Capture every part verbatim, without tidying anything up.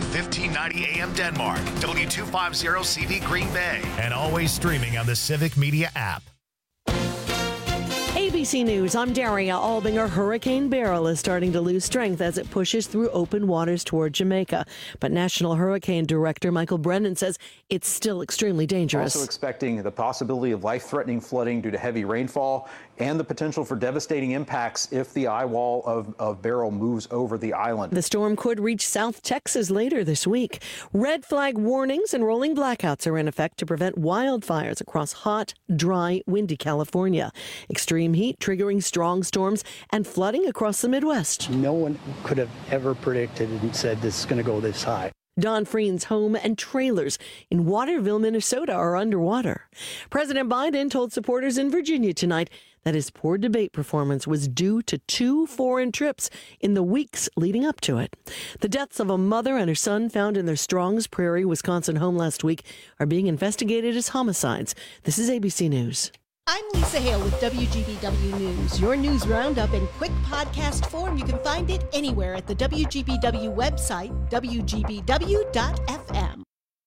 fifteen ninety A M Denmark, W two fifty C V Green Bay, and always streaming on the Civic Media app. A B C News, I'm Daria Albinger. Hurricane Beryl is starting to lose strength as it pushes through open waters toward Jamaica. But National Hurricane Director Michael Brennan says it's still extremely dangerous. Also expecting the possibility of life-threatening flooding due to heavy rainfall and the potential for devastating impacts if the eye wall of, of Beryl moves over the island. The storm could reach South Texas later this week. Red flag warnings and rolling blackouts are in effect to prevent wildfires across hot, dry, windy California. Extreme heat triggering strong storms and flooding across the Midwest. No one could have ever predicted and said this is going to go this high. Don Freen's home and trailers in Waterville, Minnesota are underwater. President Biden told supporters in Virginia tonight that his poor debate performance was due to two foreign trips in the weeks leading up to it. The deaths of a mother and her son found in their Strongs Prairie, Wisconsin home last week are being investigated as homicides. This is A B C News. I'm Lisa Hale with W G B W News. Your news roundup in quick podcast form. You can find it anywhere at the W G B W website, W G B W dot F M.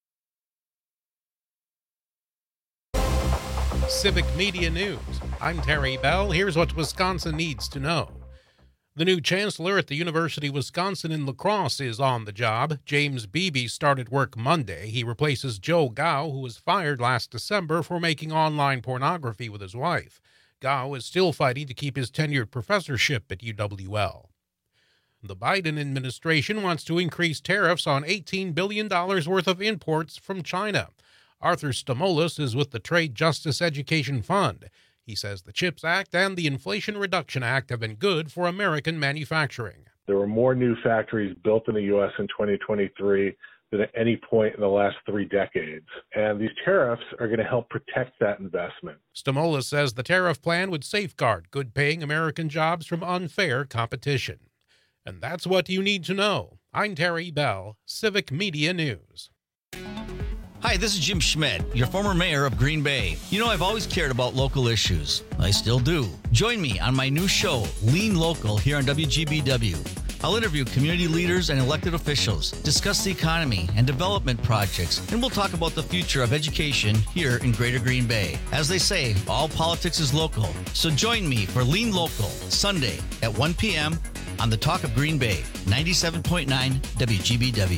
Civic Media News. I'm Terry Bell. Here's what Wisconsin needs to know. The new chancellor at the University of Wisconsin in La Crosse is on the job. James Beebe started work Monday. He replaces Joe Gao, who was fired last December for making online pornography with his wife. Gao is still fighting to keep his tenured professorship at U W L. The Biden administration wants to increase tariffs on eighteen billion dollars worth of imports from China. Arthur Stamoulis is with the Trade Justice Education Fund. He says the CHIPS Act and the Inflation Reduction Act have been good for American manufacturing. There were more new factories built in the U S in twenty twenty-three than at any point in the last three decades. And these tariffs are going to help protect that investment. Stamoulis says the tariff plan would safeguard good-paying American jobs from unfair competition. And that's what you need to know. I'm Terry Bell, Civic Media News. Hi, this is Jim Schmidt, your former mayor of Green Bay. You know, I've always cared about local issues. I still do. Join me on my new show, Lean Local, here on W G B W. I'll interview community leaders and elected officials, discuss the economy and development projects, and we'll talk about the future of education here in Greater Green Bay. As they say, all politics is local. So join me for Lean Local, Sunday at one p.m. on the Talk of Green Bay, ninety-seven point nine W G B W.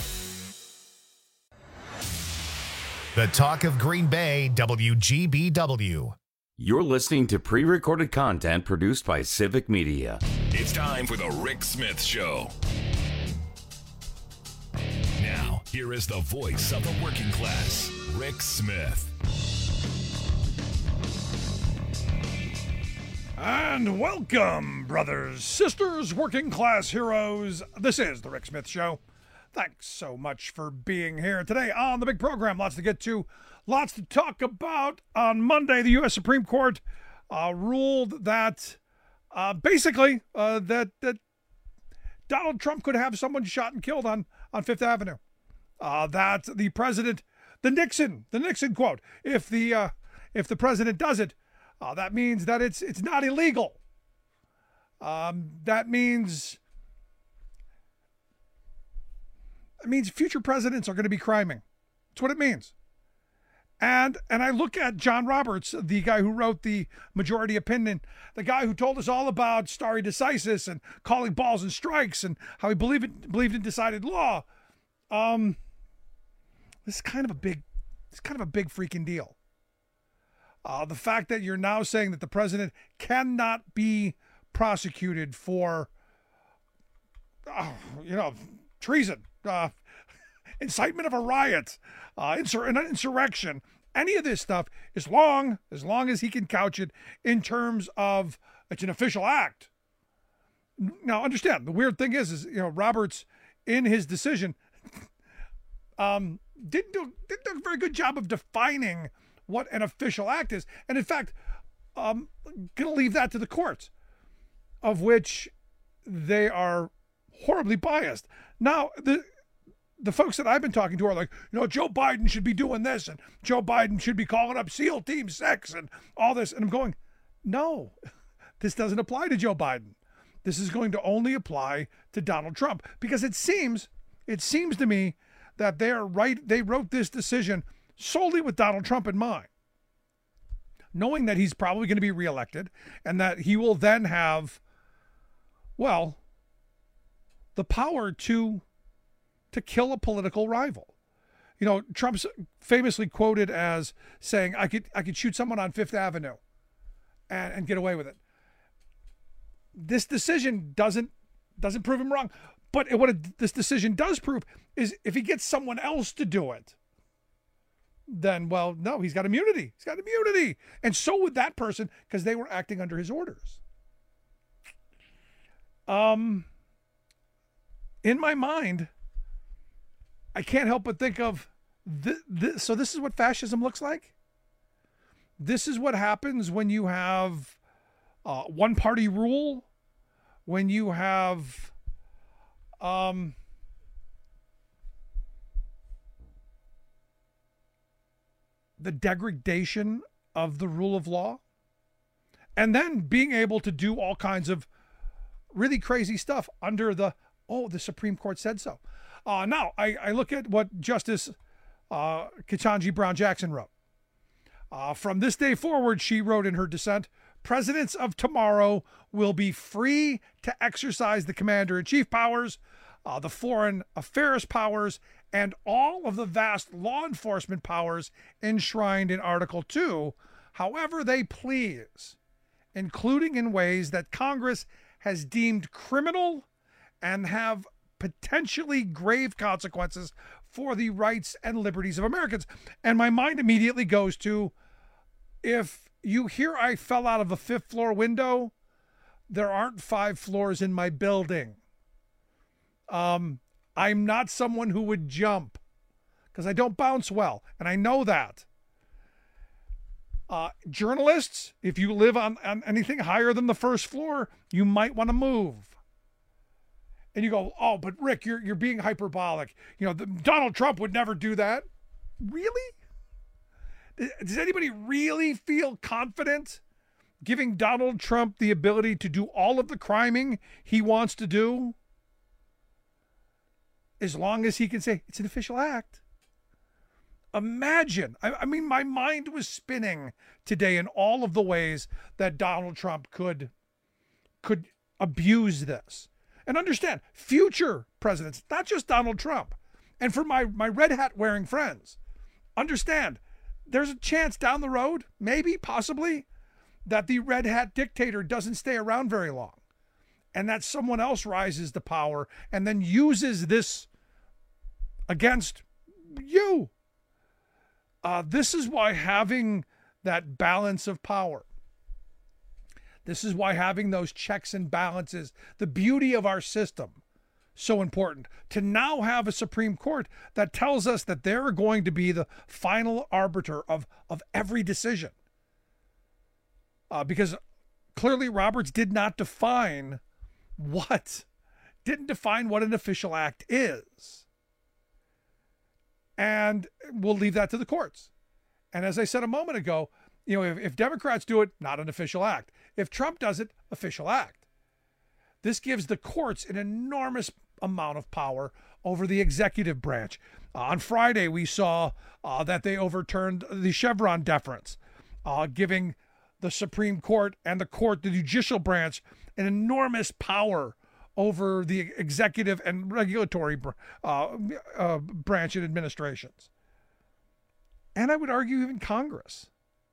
The Talk of Green Bay, W G B W. You're listening to pre-recorded content produced by Civic Media. It's time for the Rick Smith Show. Now, here is the voice of the working class, Rick Smith. And welcome, brothers, sisters, working class heroes. This is the Rick Smith Show. Thanks so much for being here today on the big program. Lots to get to, lots to talk about. On Monday, the U S Supreme Court uh, ruled that uh, basically uh, that that Donald Trump could have someone shot and killed on, on Fifth Avenue. Uh, that the president, the Nixon, the Nixon quote, if the uh, if the president does it, uh, that means that it's it's not illegal. Um, that means. It means future presidents are going to be criming. That's what it means. And and I look at John Roberts, the guy who wrote the majority opinion, the guy who told us all about stare decisis and calling balls and strikes and how he believed in, believed in decided law. Um, this is kind of a big, it's kind of a big freaking deal. Uh, the fact that you're now saying that the president cannot be prosecuted for, uh, you know, treason. Uh, incitement of a riot, uh, insur- an insurrection, any of this stuff, as long, as long as he can couch it in terms of it's an official act. Now, understand, the weird thing is, is you know, Roberts, in his decision, um, didn't do, didn't do a very good job of defining what an official act is. And in fact, um, going to leave that to the courts, of which they are horribly biased. Now, the the folks that I've been talking to are like, you know, Joe Biden should be doing this, and Joe Biden should be calling up SEAL Team Six and all this. And I'm going, no, this doesn't apply to Joe Biden. This is going to only apply to Donald Trump, because it seems, It seems to me that they are right. They wrote this decision solely with Donald Trump in mind, knowing that he's probably going to be reelected and that he will then have, well, the power to to kill a political rival. You know, Trump's famously quoted as saying, I could I could shoot someone on Fifth Avenue and, and get away with it. This decision doesn't doesn't prove him wrong. But what it, this decision does prove is if he gets someone else to do it, then, well, no, he's got immunity. He's got immunity. And so would that person because they were acting under his orders. Um, in my mind, I can't help but think of, th- th- so this is what fascism looks like? This is what happens when you have uh, one-party rule, when you have... Um, the degradation of the rule of law, and then being able to do all kinds of really crazy stuff under the, oh, the Supreme Court said so. Uh, now, I, I look at what Justice uh, Ketanji Brown Jackson wrote. Uh, from this day forward, she wrote in her dissent, presidents of tomorrow will be free to exercise the commander-in-chief powers, uh, the foreign affairs powers, and all of the vast law enforcement powers enshrined in Article two, however they please, including in ways that Congress has deemed criminal and have potentially grave consequences for the rights and liberties of Americans. And my mind immediately goes to, if you hear I fell out of a fifth floor window, there aren't five floors in my building. Um, I'm not someone who would jump because I don't bounce well, and I know that. Uh, journalists, if you live on, on anything higher than the first floor, you might want to move. And you go, oh, but Rick, you're you're being hyperbolic. You know, the, Donald Trump would never do that. Really? Does anybody really feel confident giving Donald Trump the ability to do all of the criming he wants to do? As long as he can say it's an official act. Imagine, I, I mean, my mind was spinning today in all of the ways that Donald Trump could, could abuse this. And understand, future presidents, not just Donald Trump. And for my, my red hat wearing friends, understand, there's a chance down the road, maybe, possibly, that the red hat dictator doesn't stay around very long. And that someone else rises to power and then uses this against you. Uh, this is why having that balance of power, this is why having those checks and balances, the beauty of our system, so important. To now have a Supreme Court that tells us that they're going to be the final arbiter of, of every decision. Uh, because clearly Roberts did not define what, didn't define what an official act is. And we'll leave that to the courts. And as I said a moment ago, you know, if, if Democrats do it, not an official act. If Trump does it, official act. This gives the courts an enormous amount of power over the executive branch. Uh, on Friday, we saw uh, that they overturned the Chevron deference, uh, giving the Supreme Court and the court, the judicial branch, an enormous power over the executive and regulatory uh, uh, branch and administrations. And I would argue even Congress.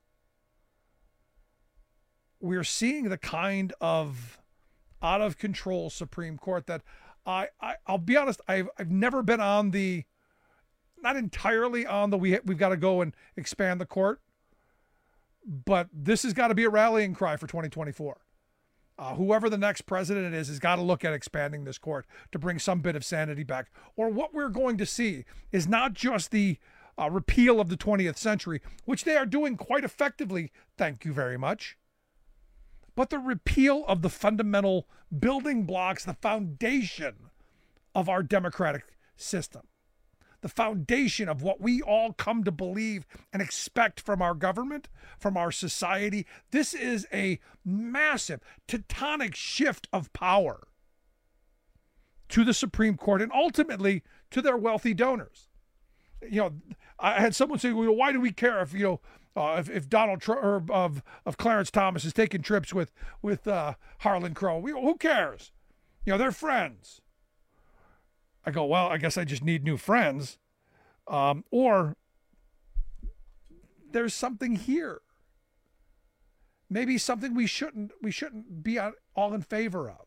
We're seeing the kind of out of control Supreme Court that I, I I'll be honest, I've I've never been on the, not entirely on the we we've got to go and expand the court, but this has got to be a rallying cry for twenty twenty-four. Uh, whoever the next president is has got to look at expanding this court to bring some bit of sanity back. Or what we're going to see is not just the uh, repeal of the twentieth century, which they are doing quite effectively, thank you very much, but the repeal of the fundamental building blocks, the foundation of our democratic system, the foundation of what we all come to believe and expect from our government, from our society. This is a massive, tectonic shift of power to the Supreme Court and ultimately to their wealthy donors. You know, I had someone say, well, why do we care if, you know, uh, if, if Donald Trump or of, of Clarence Thomas is taking trips with, with uh, Harlan Crow? We, who cares? You know, they're friends. I go, well, I guess I just need new friends. Um, or there's something here. Maybe something we shouldn't we shouldn't be all in favor of.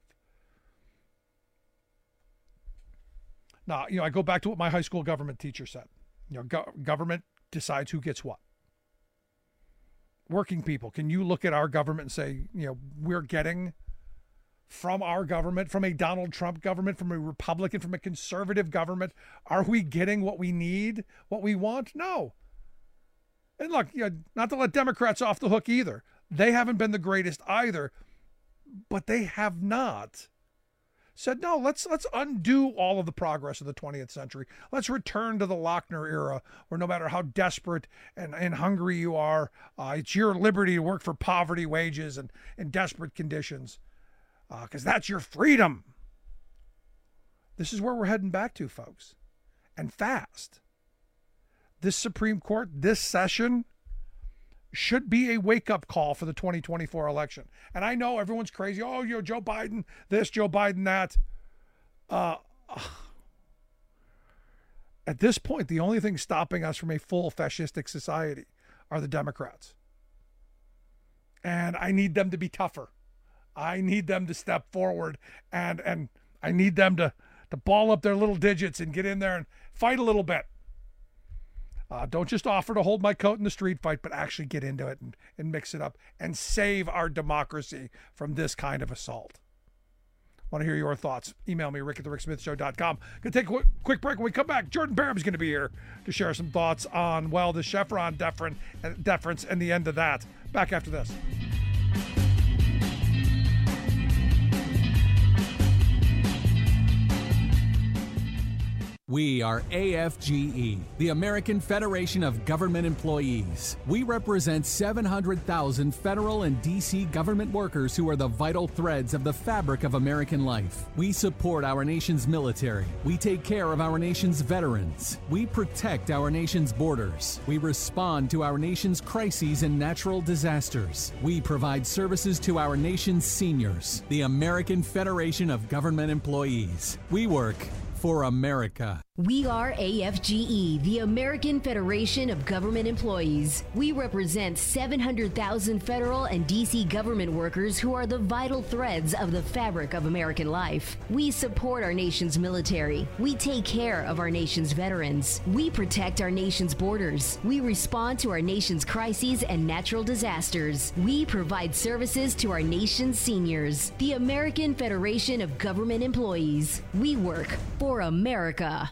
Now, you know, I go back to what my high school government teacher said. You know, go- government decides who gets what. Working people, can you look at our government and say, you know, we're getting from our government, from a Donald Trump government, from a Republican, from a conservative government, are we getting what we need, what we want? No. And look, you know, not to let Democrats off the hook either. They haven't been the greatest either, but they have not said, no, let's let's undo all of the progress of the twentieth century. Let's return to the Lochner era, where no matter how desperate and, and hungry you are, uh, it's your liberty to work for poverty wages and in desperate conditions, because uh, that's your freedom. This is where we're heading back to, folks, and fast. This Supreme Court, this session, should be a wake-up call for the twenty twenty-four election. And I know everyone's crazy. Oh, you know, Joe Biden this, Joe Biden that. Uh, at this point, the only thing stopping us from a full fascistic society are the Democrats. And I need them to be tougher. I need them to step forward, and and I need them to, to ball up their little digits and get in there and fight a little bit. Uh, don't just offer to hold my coat in the street fight, but actually get into it and, and mix it up and save our democracy from this kind of assault. Want to hear your thoughts? Email me, rick at the rick smith show dot com. Going to take a quick, quick break. When we come back, Jordan Barham's going to be here to share some thoughts on, well, the Chevron deference and the end of that. Back after this. We are A F G E, the American Federation of Government Employees. We represent seven hundred thousand federal and D C government workers who are the vital threads of the fabric of American life. We support our nation's military. We take care of our nation's veterans. We protect our nation's borders. We respond to our nation's crises and natural disasters. We provide services to our nation's seniors. The American Federation of Government Employees. We work for America. We are A F G E, the American Federation of Government Employees. We represent seven hundred thousand federal and D C government workers who are the vital threads of the fabric of American life. We support our nation's military. We take care of our nation's veterans. We protect our nation's borders. We respond to our nation's crises and natural disasters. We provide services to our nation's seniors. The American Federation of Government Employees. We work for America.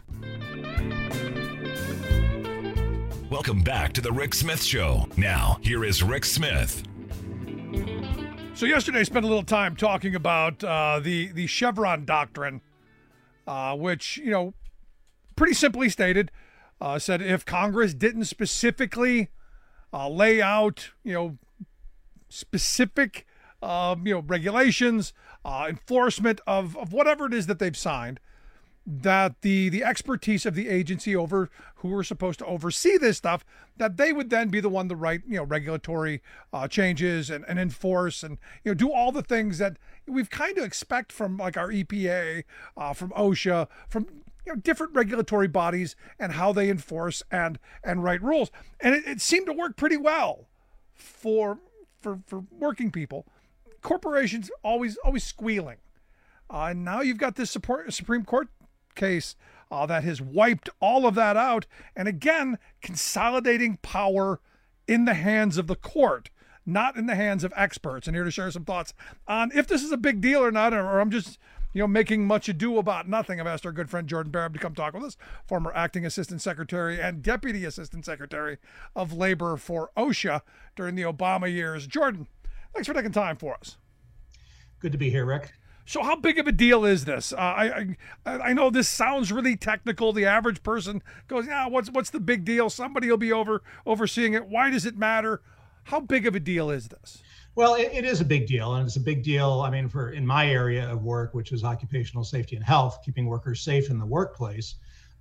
Welcome back to the Rick Smith Show. Now, here is Rick Smith. So yesterday I spent a little time talking about uh, the, the Chevron doctrine, uh, which, you know, pretty simply stated, uh, said if Congress didn't specifically uh, lay out, you know, specific, um, you know, regulations, uh, enforcement of, of whatever it is that they've signed, that the the expertise of the agency over who were supposed to oversee this stuff, that they would then be the one to write, you know, regulatory uh, changes and, and enforce and, you know, do all the things that we've kind of expect from like our E P A, uh, from OSHA, from, you know, different regulatory bodies and how they enforce and and write rules. And it, it seemed to work pretty well for for for working people. Corporations always always squealing. Uh, and now you've got this support, Supreme Court case uh, that has wiped all of that out, and again consolidating power in the hands of the court, not in the hands of experts. And here to share some thoughts on if this is a big deal or not, or I'm just, you know, making much ado about nothing. I've asked our good friend Jordan Barham to come talk with us, former acting assistant secretary and deputy assistant secretary of labor for OSHA during the Obama years. Jordan, thanks for taking time for us. Good to be here, Rick. So how big of a deal is this? Uh, I, I I know this sounds really technical. The average person goes, yeah, what's what's the big deal? Somebody will be over overseeing it. Why does it matter? How big of a deal is this? Well, it, it is a big deal, and it's a big deal. I mean, for in my area of work, which is occupational safety and health, keeping workers safe in the workplace.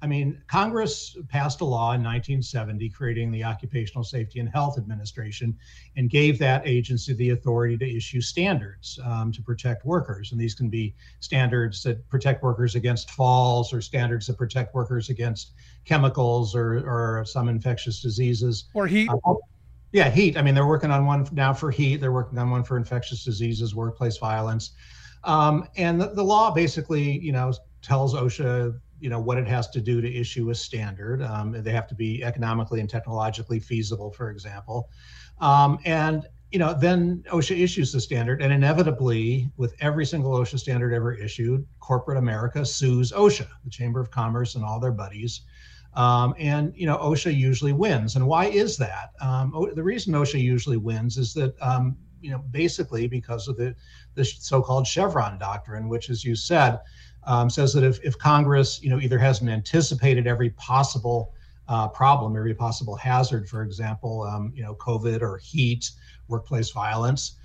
I mean, Congress passed a law in nineteen seventy creating the Occupational Safety and Health Administration and gave that agency the authority to issue standards um, to protect workers. And these can be standards that protect workers against falls or standards that protect workers against chemicals or, or some infectious diseases. Or heat. Uh, yeah, heat. I mean, they're working on one now for heat. They're working on one for infectious diseases, workplace violence. Um, and the, the law basically, you know, tells OSHA, you know, what it has to do to issue a standard. Um, they have to be economically and technologically feasible, for example. Um, and, you know, then OSHA issues the standard, and inevitably, with every single OSHA standard ever issued, corporate America sues OSHA, the Chamber of Commerce and all their buddies. Um, and, you know, OSHA usually wins. And why is that? Um, o- the reason OSHA usually wins is that, um, you know, basically because of the, the so-called Chevron doctrine, which, as you said, Um, says that if, if Congress, you know, either hasn't anticipated every possible uh, problem, every possible hazard, for example, um, you know, COVID or heat, workplace violence,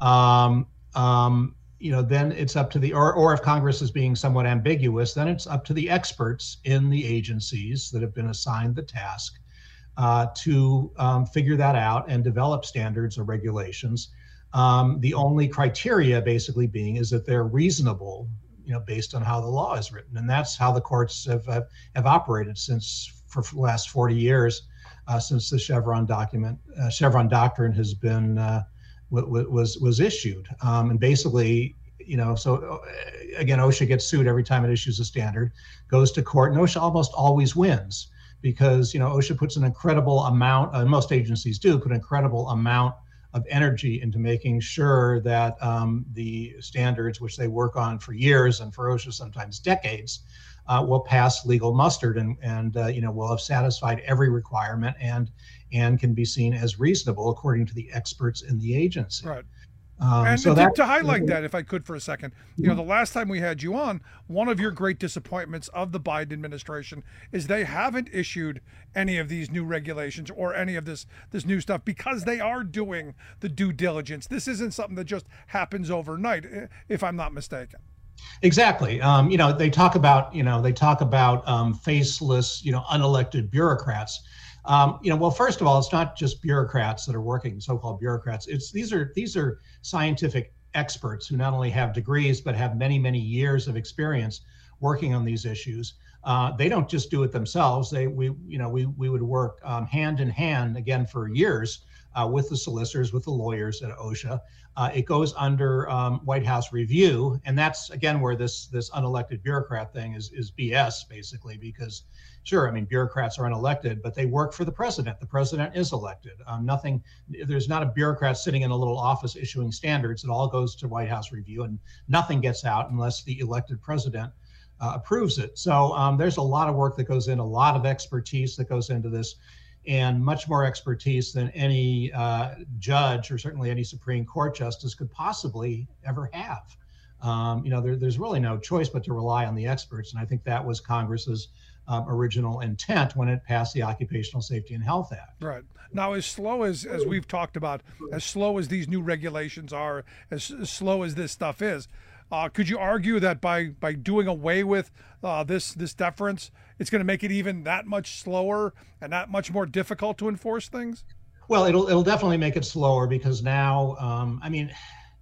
um, um, you know, then it's up to the, or, or if Congress is being somewhat ambiguous, then it's up to the experts in the agencies that have been assigned the task uh, to um, figure that out and develop standards or regulations. Um, the only criteria basically being is that they're reasonable, you know, based on how the law is written. And that's how the courts have have, have operated since for the last forty years, uh, since the Chevron document, uh, Chevron doctrine has been, uh, w- w- was was issued. Um, and basically, you know, so uh, again, OSHA gets sued every time it issues a standard, goes to court, and OSHA almost always wins because, you know, OSHA puts an incredible amount, uh, most agencies do, put an incredible amount of energy into making sure that um, the standards, which they work on for years and for OSHA sometimes decades, uh, will pass legal muster and, and uh, you know, will have satisfied every requirement and and can be seen as reasonable according to the experts in the agency. Right. Um, and so to, that, to highlight that, if I could for a second, you know, the last time we had you on, one of your great disappointments of the Biden administration is they haven't issued any of these new regulations or any of this this new stuff because they are doing the due diligence. This isn't something that just happens overnight, if I'm not mistaken. Exactly. Um, you know, they talk about, you know, they talk about um, faceless, you know, unelected bureaucrats. Um, you know, well, first of all, it's not just bureaucrats that are working, so-called bureaucrats. It's these are these are scientific experts who not only have degrees but have many, many years of experience working on these issues. Uh, they don't just do it themselves. They we you know we we would work um, hand in hand again for years uh, with the solicitors, with the lawyers at OSHA. Uh, it goes under um, White House review, and that's again where this this unelected bureaucrat thing is is B S basically because. Sure, I mean, bureaucrats are unelected, but they work for the president. The president is elected. Um, nothing, there's not a bureaucrat sitting in a little office issuing standards. It all goes to White House review, and nothing gets out unless the elected president uh, approves it. So um, there's a lot of work that goes in, a lot of expertise that goes into this, and much more expertise than any uh, judge or certainly any Supreme Court justice could possibly ever have. Um, you know, there, there's really no choice but to rely on the experts, and I think that was Congress's Um, original intent when it passed the Occupational Safety and Health Act. Right. Now, as slow as, as we've talked about, as slow as these new regulations are, as, as slow as this stuff is, uh, could you argue that by, by doing away with uh, this this deference, it's going to make it even that much slower and that much more difficult to enforce things? Well, it'll it'll definitely make it slower because now, um, I mean,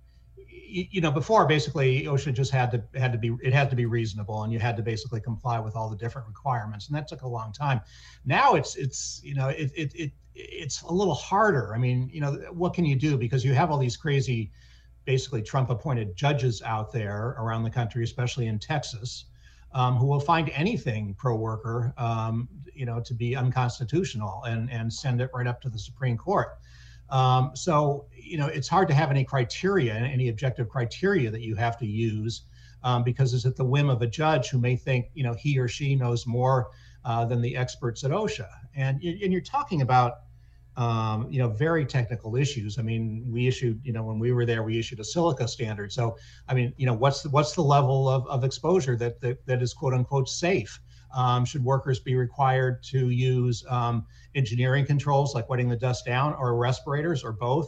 you know, before basically OSHA just had to had to be it had to be reasonable, and you had to basically comply with all the different requirements, and that took a long time. Now it's it's you know it it, it it's a little harder. I mean, you know, what can you do because you have all these crazy, basically Trump-appointed judges out there around the country, especially in Texas, um, who will find anything pro-worker, um, you know, to be unconstitutional and and send it right up to the Supreme Court. Um, so, you know, it's hard to have any criteria, any objective criteria that you have to use um, because it's at the whim of a judge who may think, you know, he or she knows more uh, than the experts at OSHA. And, and you're talking about, um, you know, very technical issues. I mean, we issued, you know, when we were there, we issued a silica standard. So, I mean, you know, what's the, what's the level of, of exposure that, that, that is quote unquote safe? Um, should workers be required to use um, engineering controls like wetting the dust down or respirators or both?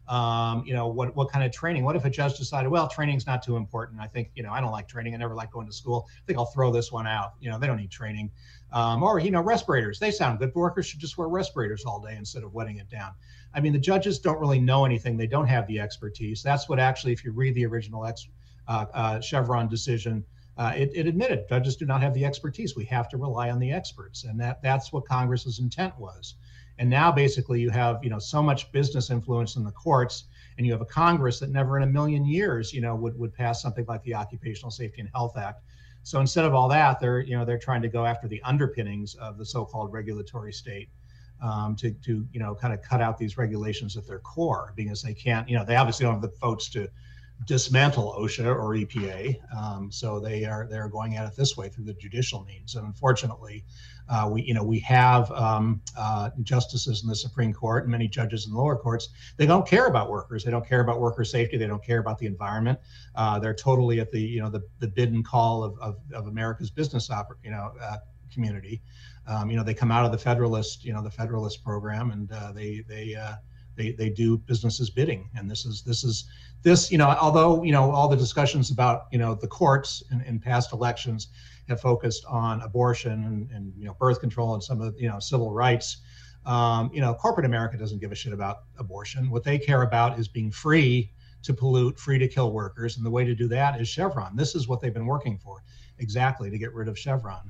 Um, you know, what what kind of training? What if a judge decided, well, training's not too important. I think, you know, I don't like training. I never liked going to school. I think I'll throw this one out. You know, they don't need training. Um, or, you know, respirators. They sound good. Workers should just wear respirators all day instead of wetting it down. I mean, the judges don't really know anything. They don't have the expertise. That's what actually, if you read the original ex, uh, uh, Chevron decision, uh, it, it admitted judges do not have the expertise. We have to rely on the experts. And that that's what Congress's intent was. And now basically you have, you know, so much business influence in the courts, and you have a Congress that never in a million years, you know, would, would pass something like the Occupational Safety and Health Act. So instead of all that, they're, you know, they're trying to go after the underpinnings of the so-called regulatory state um, to, to, you know, kind of cut out these regulations at their core, because they can't, you know, they obviously don't have the votes to dismantle OSHA or E P A. Um, so they are, they're going at it this way through the judicial means. And unfortunately, Uh, we, you know, we have um, uh, justices in the Supreme Court and many judges in the lower courts. They don't care about workers. They don't care about worker safety. They don't care about the environment. Uh, they're totally at the, you know, the, the bid and call of, of, of America's business, oper- you know, uh, community. Um, you know, they come out of the Federalist, you know, the Federalist program, and uh, they they uh, they they do business's bidding. And this is this is this, you know, although you know all the discussions about you know the courts in, in past elections have focused on abortion and, and you know birth control and some of you know civil rights. Um, you know, corporate America doesn't give a shit about abortion. What they care about is being free to pollute, free to kill workers, and the way to do that is Chevron. This is what they've been working for, exactly, to get rid of Chevron.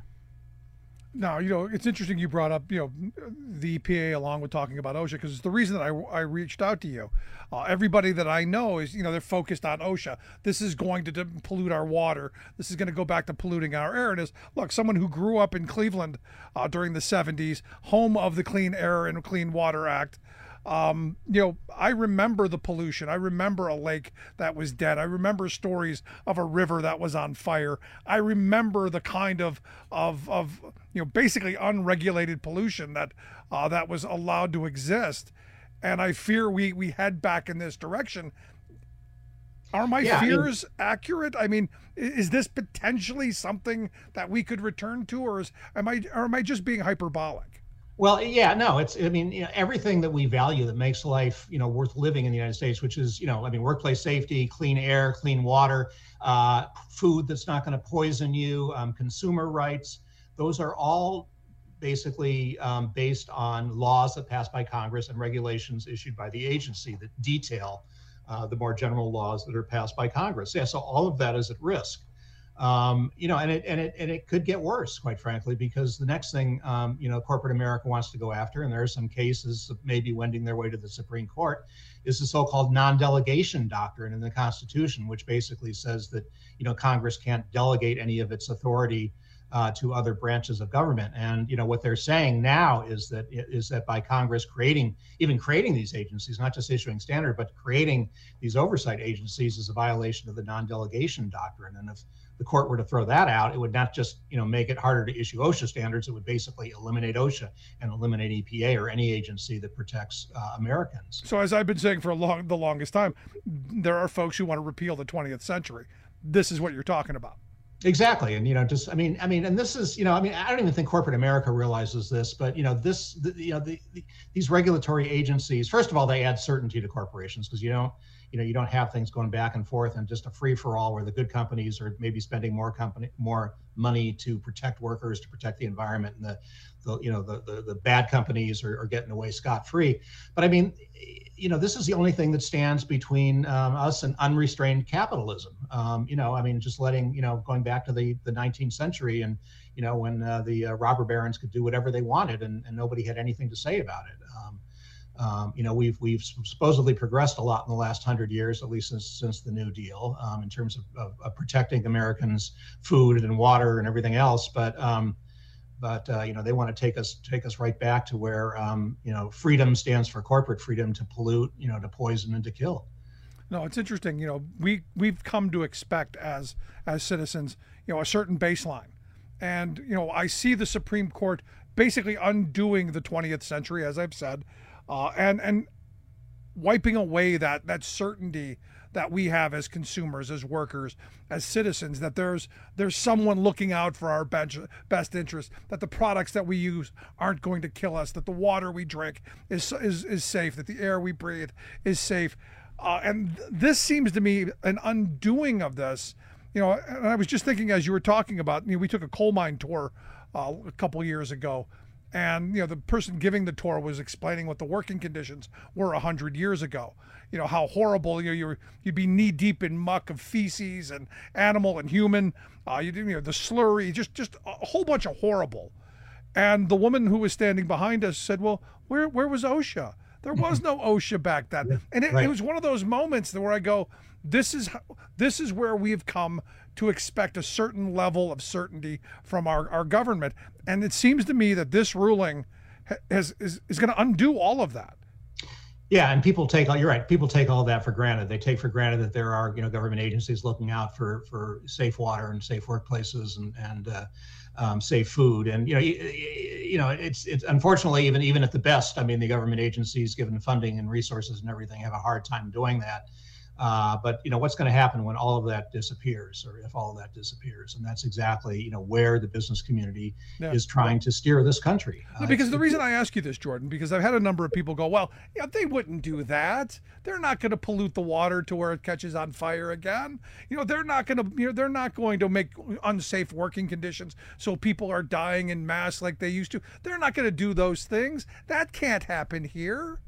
Now, you know, it's interesting you brought up, you know, the E P A along with talking about OSHA, because it's the reason that I, I reached out to you. Uh, everybody that I know is, you know, they're focused on OSHA. This is going to de- pollute our water. This is going to go back to polluting our air. And is, look, someone who grew up in Cleveland uh, during the seventies, home of the Clean Air and Clean Water Act, Um, you know, I remember the pollution. I remember a lake that was dead. I remember stories of a river that was on fire. I remember the kind of, of, of you know, basically unregulated pollution that, uh, that was allowed to exist. And I fear we, we head back in this direction. Are my yeah, fears I mean, accurate? I mean, is this potentially something that we could return to, or is, am I, or am I just being hyperbolic? Well, yeah, no, it's, I mean, you know, everything that we value that makes life, you know, worth living in the United States, which is, you know, I mean, workplace safety, clean air, clean water, uh, food that's not going to poison you, um, consumer rights, those are all basically um, based on laws that pass by Congress and regulations issued by the agency that detail uh, the more general laws that are passed by Congress. Yeah, so all of that is at risk. Um, you know, and it and it and it could get worse, quite frankly, because the next thing, um, you know, corporate America wants to go after, and there are some cases that may be wending their way to the Supreme Court, is the so-called non-delegation doctrine in the Constitution, which basically says that, you know, Congress can't delegate any of its authority uh, to other branches of government. And, you know, what they're saying now is that is that by Congress creating, even creating these agencies, not just issuing standard, but creating these oversight agencies is a violation of the non-delegation doctrine. And if the court were to throw that out, it would not just, you know, make it harder to issue OSHA standards. It would basically eliminate OSHA and eliminate E P A or any agency that protects uh, Americans. So as I've been saying for a long, the longest time, there are folks who want to repeal the twentieth century. This is what you're talking about. Exactly. And, you know, just, I mean, I mean, and this is, you know, I mean, I don't even think corporate America realizes this, but, you know, this, the, you know, the, the, these regulatory agencies, first of all, they add certainty to corporations because you don't, you know, you don't have things going back and forth and just a free for all where the good companies are maybe spending more company, more money to protect workers, to protect the environment, and the, the you know, the, the, the bad companies are, are getting away scot-free. But I mean, you know, this is the only thing that stands between um, us and unrestrained capitalism. Um, you know, I mean, just letting, you know, going back to the, the nineteenth century and, you know, when uh, the uh, robber barons could do whatever they wanted and, and nobody had anything to say about it. Um, Um, you know, we've we've supposedly progressed a lot in the last hundred years, at least since since the New Deal, um, in terms of, of, of protecting Americans' food and water and everything else. But um, but uh, you know, they want to take us take us right back to where um, you know, freedom stands for corporate freedom to pollute, you know, to poison and to kill. No, it's interesting. You know, we we've come to expect as as citizens, you know, a certain baseline, and you know, I see the Supreme Court basically undoing the twentieth century, as I've said. Uh, and and wiping away that that certainty that we have as consumers, as workers, as citizens, that there's there's someone looking out for our best, best interest, that the products that we use aren't going to kill us, that the water we drink is is, is safe, that the air we breathe is safe. Uh, and th- this seems to me an undoing of this. You know, and I was just thinking as you were talking about, you know, we took a coal mine tour uh, a couple years ago. And, you know, the person giving the tour was explaining what the working conditions were a hundred years ago. You know, how horrible, you know, you're, you'd be knee deep in muck of feces and animal and human. Uh, you, you know, the slurry, just, just a whole bunch of horrible. And the woman who was standing behind us said, well, where, where was OSHA? There was no OSHA back then. And it, right. it was one of those moments where I go, this is, this is where we've come to expect a certain level of certainty from our, our government. And it seems to me that this ruling has, is, is going to undo all of that. Yeah, and people take, you're right, people take all that for granted. They take for granted that there are, you know, government agencies looking out for, for safe water and safe workplaces and, and uh, um, safe food. And, you know, you, you know, it's, it's unfortunately, even, even at the best, I mean, the government agencies, given funding and resources and everything, have a hard time doing that. Uh, but, you know, what's going to happen when all of that disappears, or if all of that disappears? And that's exactly, you know, where the business community yeah. is trying to steer this country. Uh, because the reason I ask you this, Jordan, because I've had a number of people go, well, yeah, they wouldn't do that. They're not going to pollute the water to where it catches on fire again. You know, they're not going to, you know, they're not going to make unsafe working conditions so people are dying in mass like they used to. They're not going to do those things. That can't happen here.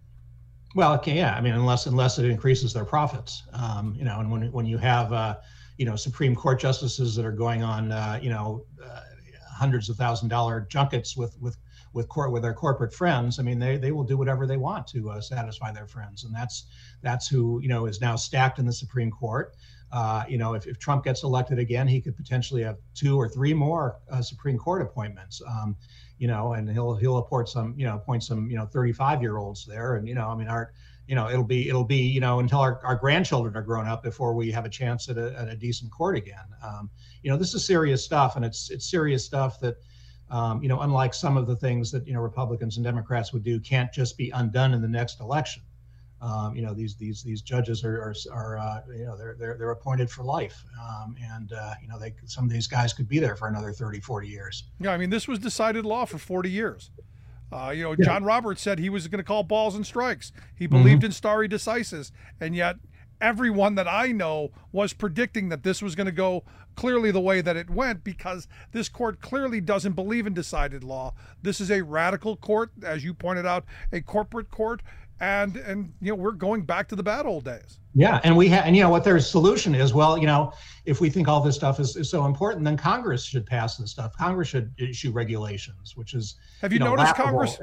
Well, okay, yeah. I mean, unless unless it increases their profits, um, you know, and when when you have, uh, you know, Supreme Court justices that are going on, uh, you know, uh, hundreds of thousand dollar junkets with with with court with their corporate friends, I mean, they they will do whatever they want to uh, satisfy their friends, and that's that's who, you know, is now stacked in the Supreme Court. Uh, you know, if, if Trump gets elected again, he could potentially have two or three more uh, Supreme Court appointments. Um, you know, and he'll he'll appoint some, you know, appoint some, you know, thirty-five year olds there. And, you know, I mean, our, you know, it'll be it'll be, you know, until our, our grandchildren are grown up before we have a chance at a, at a decent court again. Um, you know, this is serious stuff, and it's it's serious stuff that, um, you know, unlike some of the things that, you know, Republicans and Democrats would do, can't just be undone in the next election. Um, you know, these these these judges are are, are uh, you know, they're they're they're appointed for life, um, and uh, you know, they some of these guys could be there for another thirty, forty years. Yeah, I mean, this was decided law for forty years. Uh, you know, John yeah. Roberts said he was going to call balls and strikes. He believed mm-hmm. in stare decisis, and yet everyone that I know was predicting that this was going to go clearly the way that it went, because this court clearly doesn't believe in decided law. This is a radical court, as you pointed out, a corporate court. And, and, you know, we're going back to the bad old days. Yeah. And we have, and, you know, what their solution is, well, you know, if we think all this stuff is, is so important, then Congress should pass this stuff. Congress should issue regulations, which is, have you, you know, noticed laughable. Congress?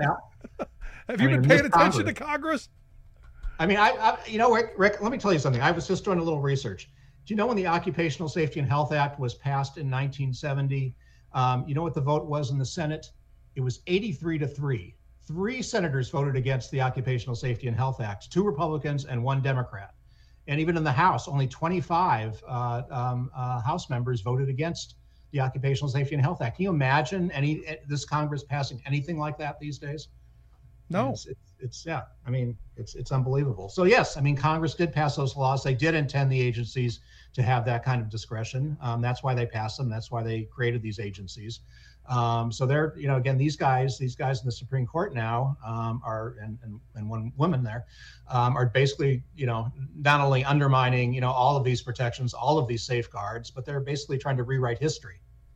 Have you I mean, been paying attention Congress. to Congress? I mean, I, I, you know, Rick, Rick, let me tell you something. I was just doing a little research. Do you know when the Occupational Safety and Health Act was passed in nineteen seventy? Um, you know what the vote was in the Senate? It was eighty-three to three. Three senators voted against the Occupational Safety and Health Act, two Republicans and one Democrat. And even in the House, only twenty-five uh, um, uh, House members voted against the Occupational Safety and Health Act. Can you imagine any this Congress passing anything like that these days? No. It's, it's, it's yeah. I mean, it's it's unbelievable. So yes, I mean, Congress did pass those laws. They did intend the agencies to have that kind of discretion. Um, that's why they passed them. That's why they created these agencies. Um, so they're, you know, again, these guys, these guys in the Supreme Court now um, are, and, and, and one woman there, um, are basically, you know, not only undermining, you know, all of these protections, all of these safeguards, but they're basically trying to rewrite history.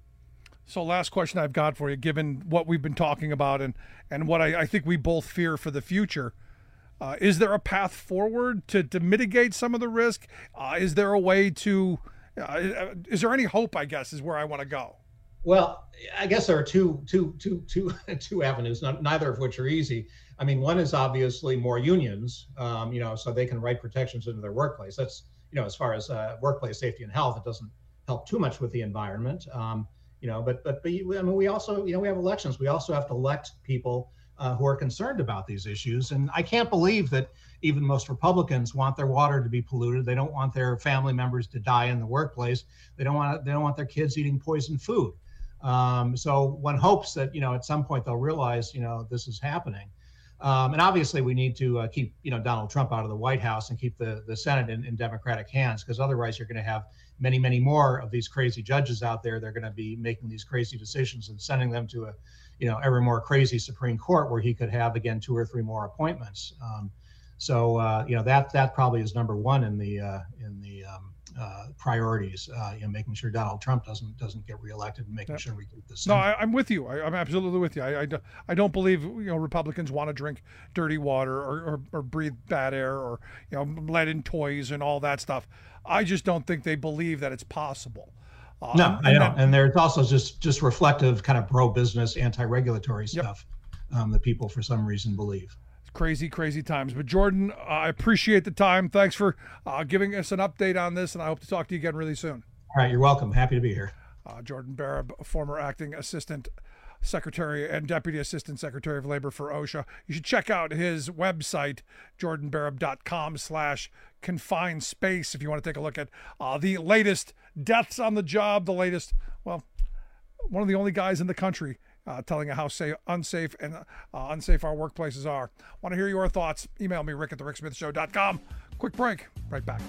So last question I've got for you, given what we've been talking about and, and what I, I think we both fear for the future, uh, is there a path forward to, to mitigate some of the risk? Uh, is there a way to, uh, is there any hope, I guess, is where I want to go? Well, I guess there are two, two, two, two, two avenues, not, neither of which are easy. I mean, one is obviously more unions, um, you know, so they can write protections into their workplace. That's, you know, as far as uh, workplace safety and health, it doesn't help too much with the environment, um, you know, but, but, but I mean, we also, you know, we have elections. We also have to elect people uh, who are concerned about these issues. And I can't believe that even most Republicans want their water to be polluted. They don't want their family members to die in the workplace. They don't want, they don't want their kids eating poisoned food. Um, so one hopes that, you know, at some point they'll realize, you know, this is happening. Um, and obviously, we need to uh, keep you know Donald Trump out of the White House and keep the the Senate in, in Democratic hands, because otherwise you're going to have many, many more of these crazy judges out there. They're going to be making these crazy decisions and sending them to a, you know, ever more crazy Supreme Court where he could have again two or three more appointments. Um, so uh, you know that that probably is number one in the uh, in the um, uh, priorities. Uh, you know, making sure Donald Trump doesn't doesn't get reelected and making yeah. sure we keep this. No, I, I'm with you. I, I'm absolutely with you. I, I, I don't believe you know Republicans want to drink dirty water or, or, or breathe bad air or you know lead in toys and all that stuff. I just don't think they believe that it's possible. Uh, no, I know. And there's also just just reflective kind of pro-business, anti-regulatory stuff yep. um, that people for some reason believe. Crazy, crazy times. But Jordan, uh, I appreciate the time. Thanks for uh, giving us an update on this, and I hope to talk to you again really soon. All right, you're welcome. Happy to be here. Uh, Jordan Barab, former acting assistant secretary and deputy assistant secretary of labor for OSHA. You should check out his website, jordan barab dot com slash confined space, if you want to take a look at uh, the latest deaths on the job, the latest, well, one of the only guys in the country Uh, telling you how safe, unsafe and uh, unsafe our workplaces are. Want to hear your thoughts? Email me, rick at the rick smith show dot com. Quick break. Right back.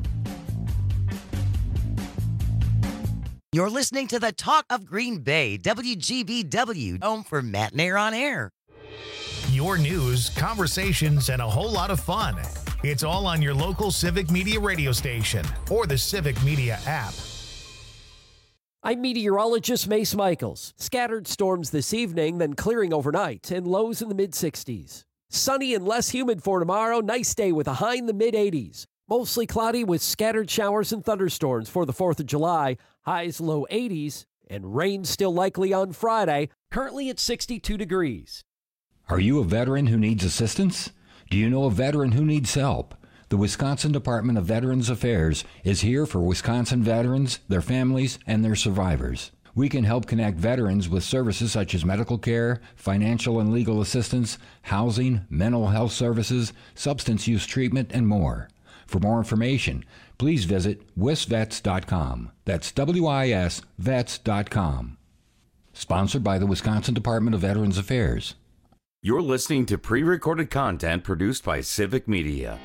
You're listening to the Talk of Green Bay, W G B W, home for Matt Nair on Air. Your news, conversations, and a whole lot of fun. It's all on your local Civic Media radio station or the Civic Media app. I'm meteorologist Mace Michaels. Scattered storms this evening, then clearing overnight, and lows in the mid-sixties. Sunny and less humid for tomorrow. Nice day with a high in the mid-eighties. Mostly cloudy with scattered showers and thunderstorms for the fourth of July. Highs low eighties. And rain still likely on Friday. Currently at sixty-two degrees. Are you a veteran who needs assistance? Do you know a veteran who needs help? The Wisconsin Department of Veterans Affairs is here for Wisconsin veterans, their families, and their survivors. We can help connect veterans with services such as medical care, financial and legal assistance, housing, mental health services, substance use treatment, and more. For more information, please visit wisvets dot com. That's W I S vets dot com. Sponsored by the Wisconsin Department of Veterans Affairs. You're listening to pre-recorded content produced by Civic Media.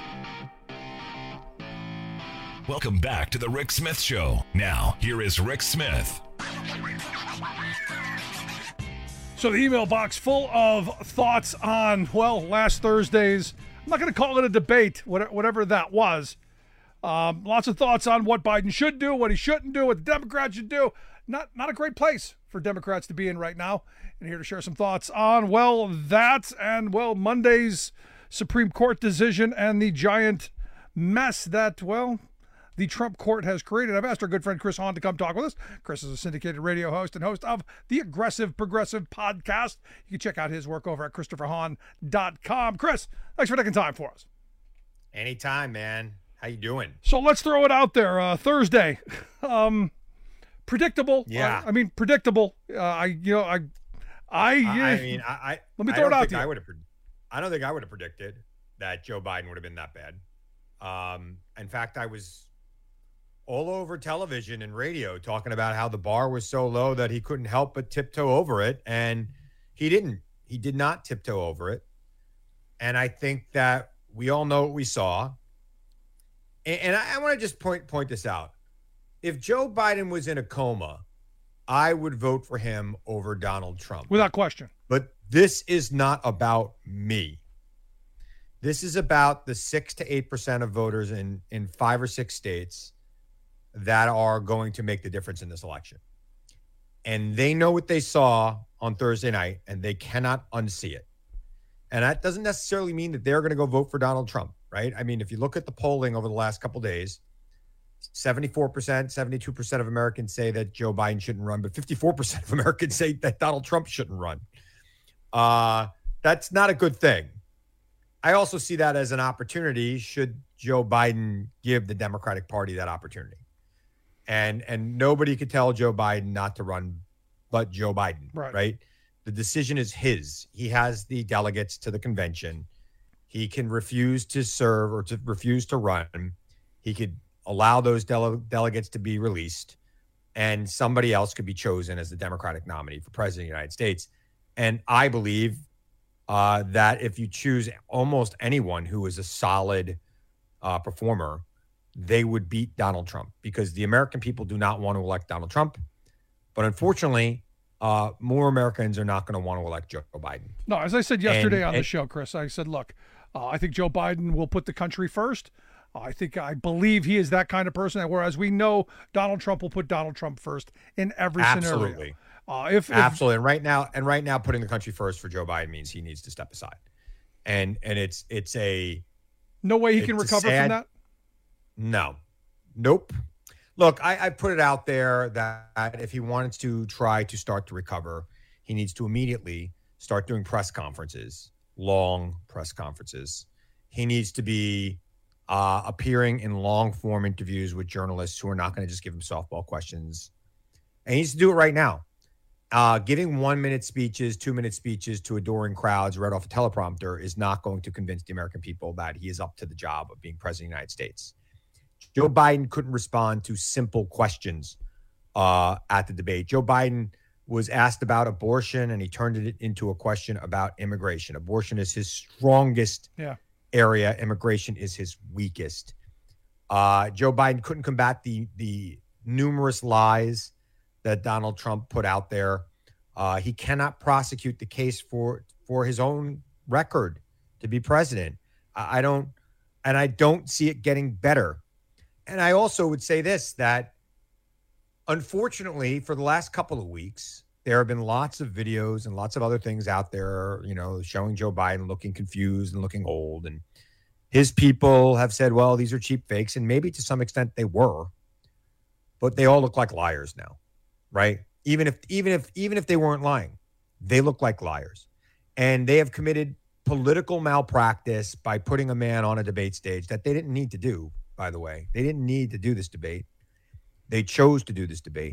Welcome back to the Rick Smith Show. Now, here is Rick Smith. So the email box full of thoughts on, well, last Thursday's, I'm not going to call it a debate, whatever that was. Um, lots of thoughts on what Biden should do, what he shouldn't do, what the Democrats should do. Not, not a great place for Democrats to be in right now. And here to share some thoughts on, well, that and, well, Monday's Supreme Court decision and the giant mess that, well, the Trump court has created. I've asked our good friend Chris Hahn to come talk with us. Chris is a syndicated radio host and host of the Aggressive Progressive podcast. You can check out his work over at christopher hahn dot com. Chris, thanks for taking time for us. Anytime, man. How you doing? So let's throw it out there. Uh, Thursday, um, predictable. Yeah. I, I mean, predictable. Uh, I, you know, I, I. I, I mean, I. I let me I throw don't it out think to you. I would have. I don't think I would have predicted that Joe Biden would have been that bad. Um, in fact, I was all over television and radio talking about how the bar was so low that he couldn't help but tiptoe over it. And he didn't. He did not tiptoe over it. And I think that we all know what we saw. And, and I, I want to just point point this out. If Joe Biden was in a coma, I would vote for him over Donald Trump. Without question. But this is not about me. This is about the six to eight percent of voters in, in five or six states that are going to make the difference in this election. And they know what they saw on Thursday night, and they cannot unsee it. And that doesn't necessarily mean that they're going to go vote for Donald Trump, right? I mean, if you look at the polling over the last couple of days, seventy-four percent, seventy-two percent of Americans say that Joe Biden shouldn't run, but fifty-four percent of Americans say that Donald Trump shouldn't run. Uh, that's not a good thing. I also see that as an opportunity should Joe Biden give the Democratic Party that opportunity. And and nobody could tell Joe Biden not to run but Joe Biden, right. right? The decision is his. He has the delegates to the convention. He can refuse to serve or to refuse to run. He could allow those dele- delegates to be released, and somebody else could be chosen as the Democratic nominee for president of the United States. And I believe uh, that if you choose almost anyone who is a solid uh, performer, they would beat Donald Trump, because the American people do not want to elect Donald Trump. But unfortunately, uh, more Americans are not going to want to elect Joe Biden. No, as I said yesterday And- on the and- show, Chris, I said, look, uh, I think Joe Biden will put the country first. Uh, I think I believe he is that kind of person. Whereas we know Donald Trump will put Donald Trump first in every Absolutely. scenario. Uh, if, if Absolutely. And right now, and right now, putting the country first for Joe Biden means he needs to step aside. And and it's it's a no way he it's can a recover sad- from that. No. Nope. Look, I, I put it out there that if he wanted to try to start to recover, he needs to immediately start doing press conferences, long press conferences. He needs to be uh, appearing in long form interviews with journalists who are not going to just give him softball questions. And he needs to do it right now. Uh, giving one minute speeches, two minute speeches to adoring crowds right off a teleprompter is not going to convince the American people that he is up to the job of being president of the United States. Joe Biden couldn't respond to simple questions uh, at the debate. Joe Biden was asked about abortion, and he turned it into a question about immigration. Abortion is his strongest Yeah. area. Immigration is his weakest. Uh, Joe Biden couldn't combat the the numerous lies that Donald Trump put out there. Uh, he cannot prosecute the case for for his own record to be president. I, I don't, and I don't see it getting better. And I also would say this, that unfortunately for the last couple of weeks, there have been lots of videos and lots of other things out there, you know, showing Joe Biden looking confused and looking old. And his people have said, well, these are cheap fakes. And maybe to some extent they were, but they all look like liars now, right? Even if, even if, even if they weren't lying, they look like liars. And they have committed political malpractice by putting a man on a debate stage that they didn't need to do. By the way, they didn't need to do this debate. They chose to do this debate,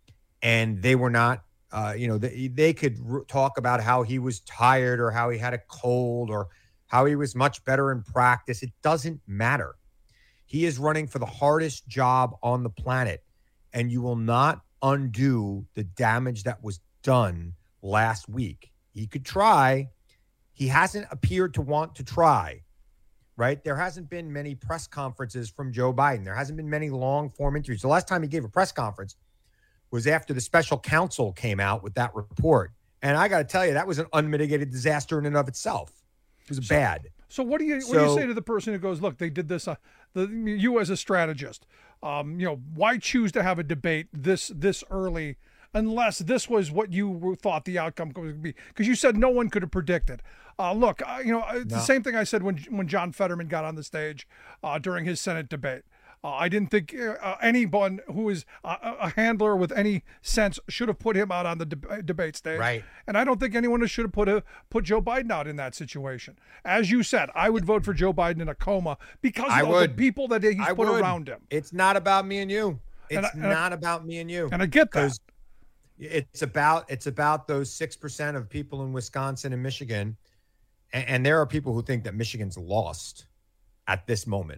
and they were not, uh, you know, they, they could r- talk about how he was tired or how he had a cold or how he was much better in practice. It doesn't matter. He is running for the hardest job on the planet, and you will not undo the damage that was done last week. He could try. He hasn't appeared to want to try. Right? There hasn't been many press conferences from Joe Biden. There hasn't been many long form interviews. The last time he gave a press conference was after the special counsel came out with that report. And I got to tell you, that was an unmitigated disaster in and of itself. It was So- bad. So what do you what do So- you say to the person who goes, look, they did this? Uh, the you as a strategist, um, you know, why choose to have a debate this this early unless this was what you were- thought the outcome was going to be? Because you said no one could have predicted. Uh, look, uh, you know, it's the No. same thing I said when when John Fetterman got on the stage uh, during his Senate debate. Uh, I didn't think uh, anyone who is a, a handler with any sense should have put him out on the deb- debate stage. Right. And I don't think anyone should have put a, put Joe Biden out in that situation. As you said, I would vote for Joe Biden in a coma because I of would. the people that he's I put would. around him. It's not about me and you. It's And I- and I- not about me and you. And I get that. 'Cause It's about it's about those six percent of people in Wisconsin and Michigan, and, and there are people who think that Michigan's lost at this moment.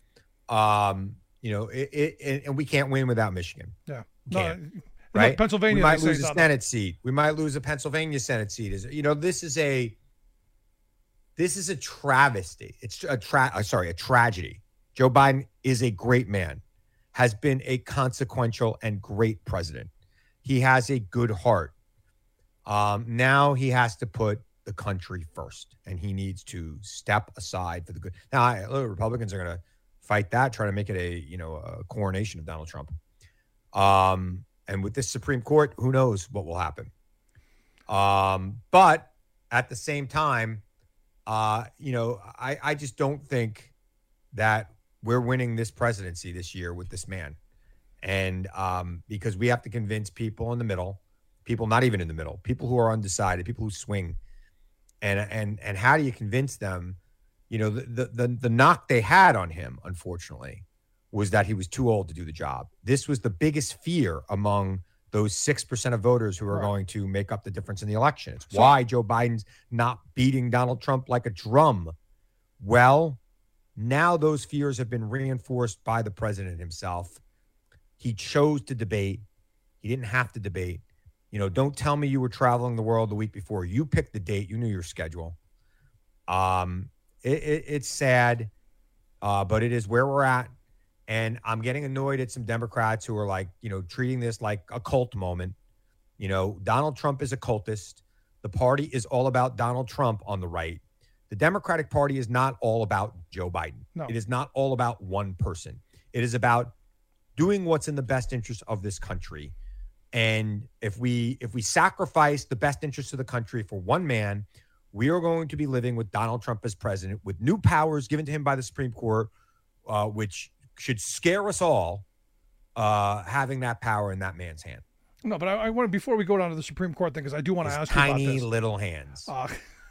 Um, you know, it, it, it- and we can't win without Michigan. Yeah. Can't, No, right? look, Pennsylvania, We might they say lose it's a not- Senate seat. We might lose a Pennsylvania Senate seat. Is you know, this is a this is a travesty. It's a tra- uh, sorry, a tragedy. Joe Biden is a great man, has been a consequential and great president. He has a good heart. Um, now he has to put the country first, and he needs to step aside for the good. Now, I, look, Republicans are going to fight that, try to make it a you know a coronation of Donald Trump. Um, and with this Supreme Court, who knows what will happen? Um, but at the same time, uh, you know, I, I just don't think that we're winning this presidency this year with this man. And um, because we have to convince people in the middle, people not even in the middle, people who are undecided, people who swing. And and and how do you convince them? You know, the the the, the knock they had on him, unfortunately, was that he was too old to do the job. This was the biggest fear among those six percent of voters who are Right. going to make up the difference in the election. It's So- why Joe Biden's not beating Donald Trump like a drum. Well, now those fears have been reinforced by the president himself. He chose to debate. He didn't have to debate. You know, don't tell me you were traveling the world the week before. You picked the date. You knew your schedule. Um, it, it, it's sad, uh, but it is where we're at. And I'm getting annoyed at some Democrats who are like, you know, treating this like a cult moment. You know, Donald Trump is a cultist. The party is all about Donald Trump on the right. The Democratic Party is not all about Joe Biden. No. It is not all about one person. It is about doing what's in the best interest of this country. And if we if we sacrifice the best interest of the country for one man, we are going to be living with Donald Trump as president with new powers given to him by the Supreme Court, uh, which should scare us all, uh, having that power in that man's hand. No, but I, I want to, before we go down to the Supreme Court thing, because I do want to ask you about this. Tiny little hands. Uh,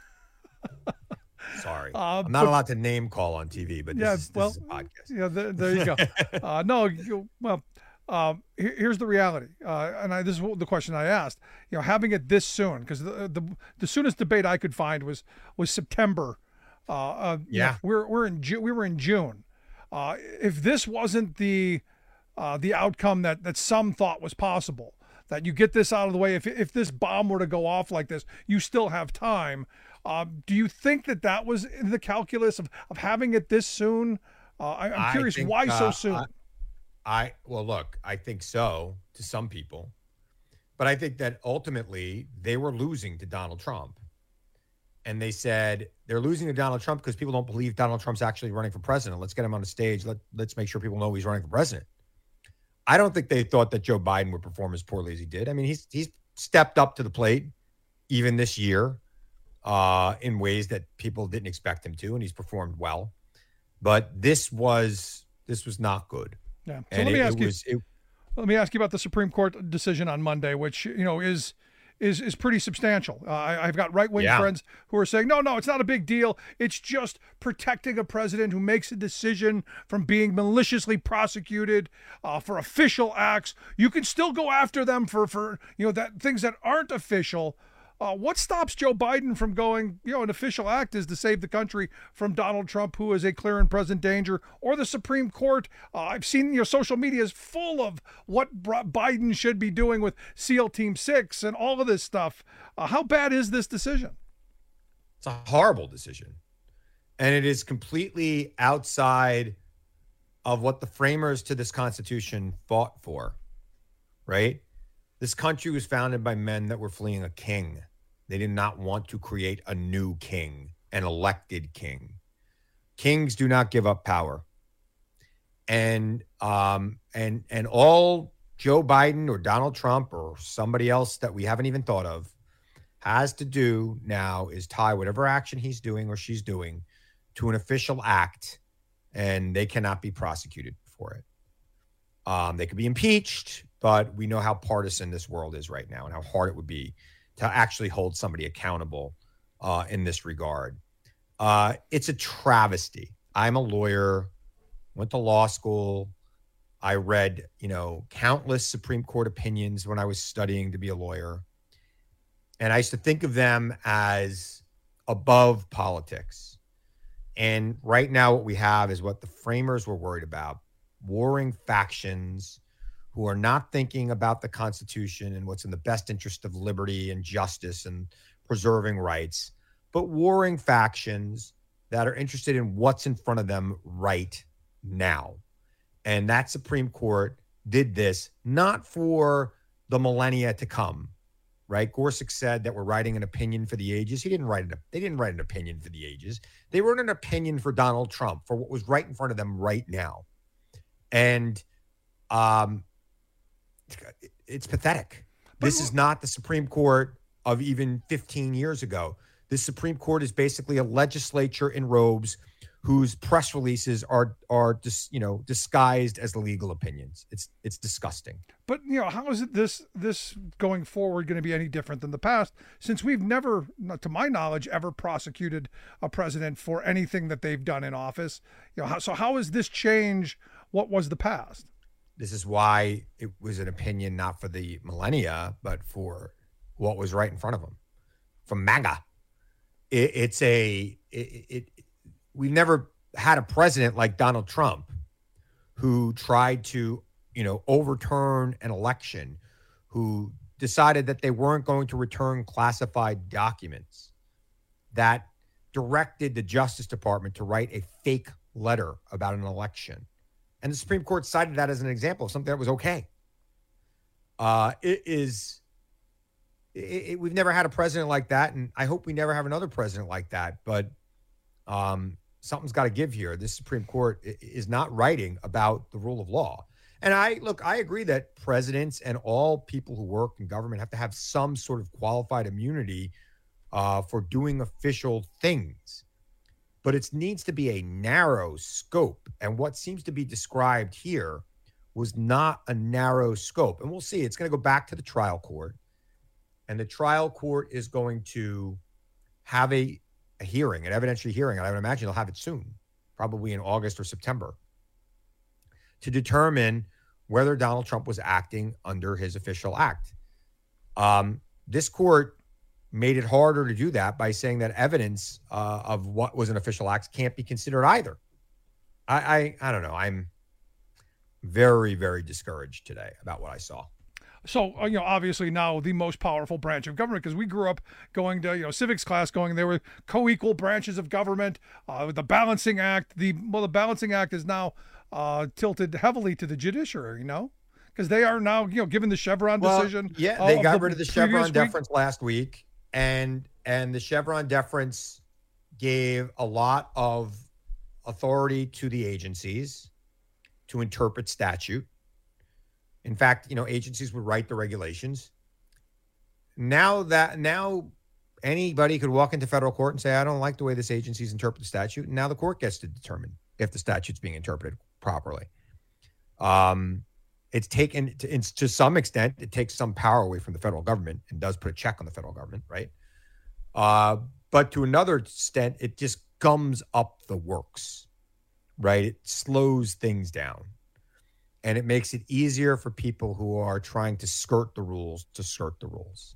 Sorry. Uh, I'm not but, allowed to name call on T V, but this, yeah, is, this well, is a podcast. Yeah, there, there you go. uh, no, you, well, um, here, here's the reality. Uh, and I, this is the question I asked. You know, having it this soon, because the, the the soonest debate I could find was was September. Uh, uh, yeah. You know, we're we're in Ju- we were in June. Uh, if this wasn't the uh, the outcome that that some thought was possible, that you get this out of the way, if if this bomb were to go off like this, you still have time. Uh, do you think that that was in the calculus of, of having it this soon? Uh, I, I'm curious, think, why so uh, soon? I, I well, look, I think so to some people, but I think that ultimately they were losing to Donald Trump, and they said they're losing to Donald Trump because people don't believe Donald Trump's actually running for president. Let's get him on the stage. Let let's make sure people know he's running for president. I don't think they thought that Joe Biden would perform as poorly as he did. I mean, he's he's stepped up to the plate even this year uh, in ways that people didn't expect him to, and he's performed well. But this was this was not good. Yeah. So and let me it, ask it you. was, it, let me ask you about the Supreme Court decision on Monday, which you know is. is is pretty substantial. Uh, I, I've got right-wing yeah. friends who are saying, no, no, it's not a big deal. It's just protecting a president who makes a decision from being maliciously prosecuted uh, for official acts. You can still go after them for, for you know, that things that aren't official. Uh, what stops Joe Biden from going, you know, an official act is to save the country from Donald Trump, who is a clear and present danger, or the Supreme Court? Uh, I've seen your social media is full of what Biden should be doing with SEAL Team Six and all of this stuff. Uh, how bad is this decision? It's a horrible decision. And it is completely outside of what the framers to this Constitution fought for, right? This country was founded by men that were fleeing a king. They did not want to create a new king, an elected king. Kings do not give up power. And um, and and all Joe Biden or Donald Trump or somebody else that we haven't even thought of has to do now is tie whatever action he's doing or she's doing to an official act, and they cannot be prosecuted for it. Um, they could be impeached, but we know how partisan this world is right now and how hard it would be to actually hold somebody accountable uh, in this regard. Uh, it's a travesty. I'm a lawyer, went to law school. I read, you know, countless Supreme Court opinions when I was studying to be a lawyer. And I used to think of them as above politics. And right now what we have is what the framers were worried about: warring factions who are not thinking about the Constitution and what's in the best interest of liberty and justice and preserving rights, but warring factions that are interested in what's in front of them right now. And that Supreme Court did this not for the millennia to come, right? Gorsuch said that we're writing an opinion for the ages. He didn't write it. They didn't write an opinion for the ages. They wrote an opinion for Donald Trump, for what was right in front of them right now. And um, it's pathetic. This is not the Supreme Court of even fifteen years ago. This Supreme Court is basically a legislature in robes whose press releases are are dis, you know disguised as legal opinions. It's it's disgusting. But you know, how is it this this going forward going to be any different than the past? Since we've never, to my knowledge, ever prosecuted a president for anything that they've done in office. You know, how, so how does this change what was the past? This is why it was an opinion not for the millennia, but for what was right in front of them, from MAGA. It, it's a it, it. We've never had a president like Donald Trump who tried to, you know, overturn an election, who decided that they weren't going to return classified documents, that directed the Justice Department to write a fake letter about an election. And the Supreme Court cited that as an example of something that was okay. Uh, it is, it, it, we've never had a president like that, and I hope we never have another president like that. But um, something's got to give here. This Supreme Court is not writing about the rule of law. And I look, I agree that presidents and all people who work in government have to have some sort of qualified immunity uh, for doing official things. But it needs to be a narrow scope. And what seems to be described here was not a narrow scope. And we'll see. It's going to go back to the trial court. And the trial court is going to have a, a hearing, an evidentiary hearing. And I would imagine they'll have it soon, probably in August or September, to determine whether Donald Trump was acting under his official act. Um, this court made it harder to do that by saying that evidence uh, of what was an official act can't be considered either. I, I, I don't know. I'm very, very discouraged today about what I saw. So, uh, you know, obviously now the most powerful branch of government, because we grew up going to, you know, civics class going, there were co-equal branches of government, uh, with the Balancing Act. The, well, the Balancing Act is now uh, tilted heavily to the judiciary, you know, because they are now, you know, given the Chevron well, decision. Yeah, they uh, got the rid of the Chevron week. deference last week. And, and the Chevron deference gave a lot of authority to the agencies to interpret statute. In fact, you know, agencies would write the regulations. Now that now anybody could walk into federal court and say, I don't like the way this agency's interpret the statute. And now the court gets to determine if the statute's being interpreted properly. Um, it's taken to, it's, to some extent, it takes some power away from the federal government and does put a check on the federal government, right? Uh, but to another extent, it just gums up the works, right? It slows things down. And it makes it easier for people who are trying to skirt the rules to skirt the rules.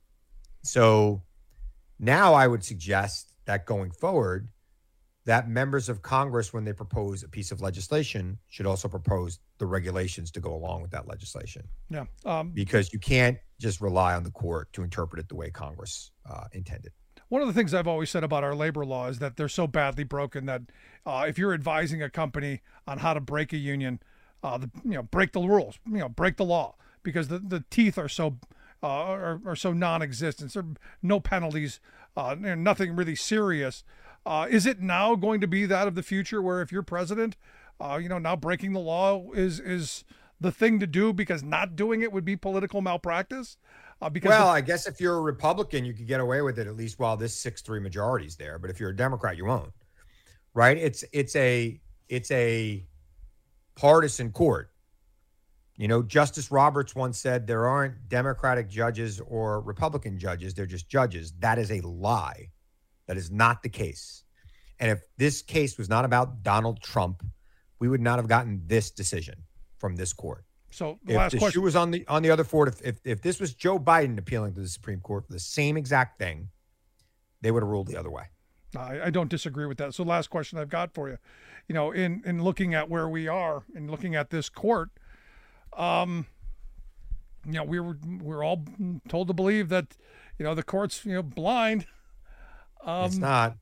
So now I would suggest that going forward, that members of Congress, when they propose a piece of legislation, should also propose the regulations to go along with that legislation. Yeah. Um, because you can't just rely on the court to interpret it the way Congress uh, intended. One of the things I've always said about our labor law is that they're so badly broken that uh, if you're advising a company on how to break a union, Uh, the, you know, break the rules, you know, break the law, because the, the teeth are so uh, are, are so non-existent. There are no penalties, uh, nothing really serious. Uh, is it now going to be that of the future, where if you're president, uh, you know, now breaking the law is is the thing to do because not doing it would be political malpractice? Uh, because well, the, I guess if you're a Republican, you could get away with it at least while this six three majority is there. But if you're a Democrat, you won't. Right? It's it's a it's a partisan court. You know, Justice Roberts once said there aren't Democratic judges or Republican judges. They're just judges. That is a lie. That is not the case. And if this case was not about Donald Trump, we would not have gotten this decision from this court. So the if last the question shoe was on the on the other foot, if, if if this was Joe Biden appealing to the Supreme Court for the same exact thing, they would have ruled the other way. I, I don't disagree with that. So last question I've got for you, you know, in, in looking at where we are and looking at this court, um, you know, we were, we're all told to believe that, you know, the court's, you know, blind. Um, it's not.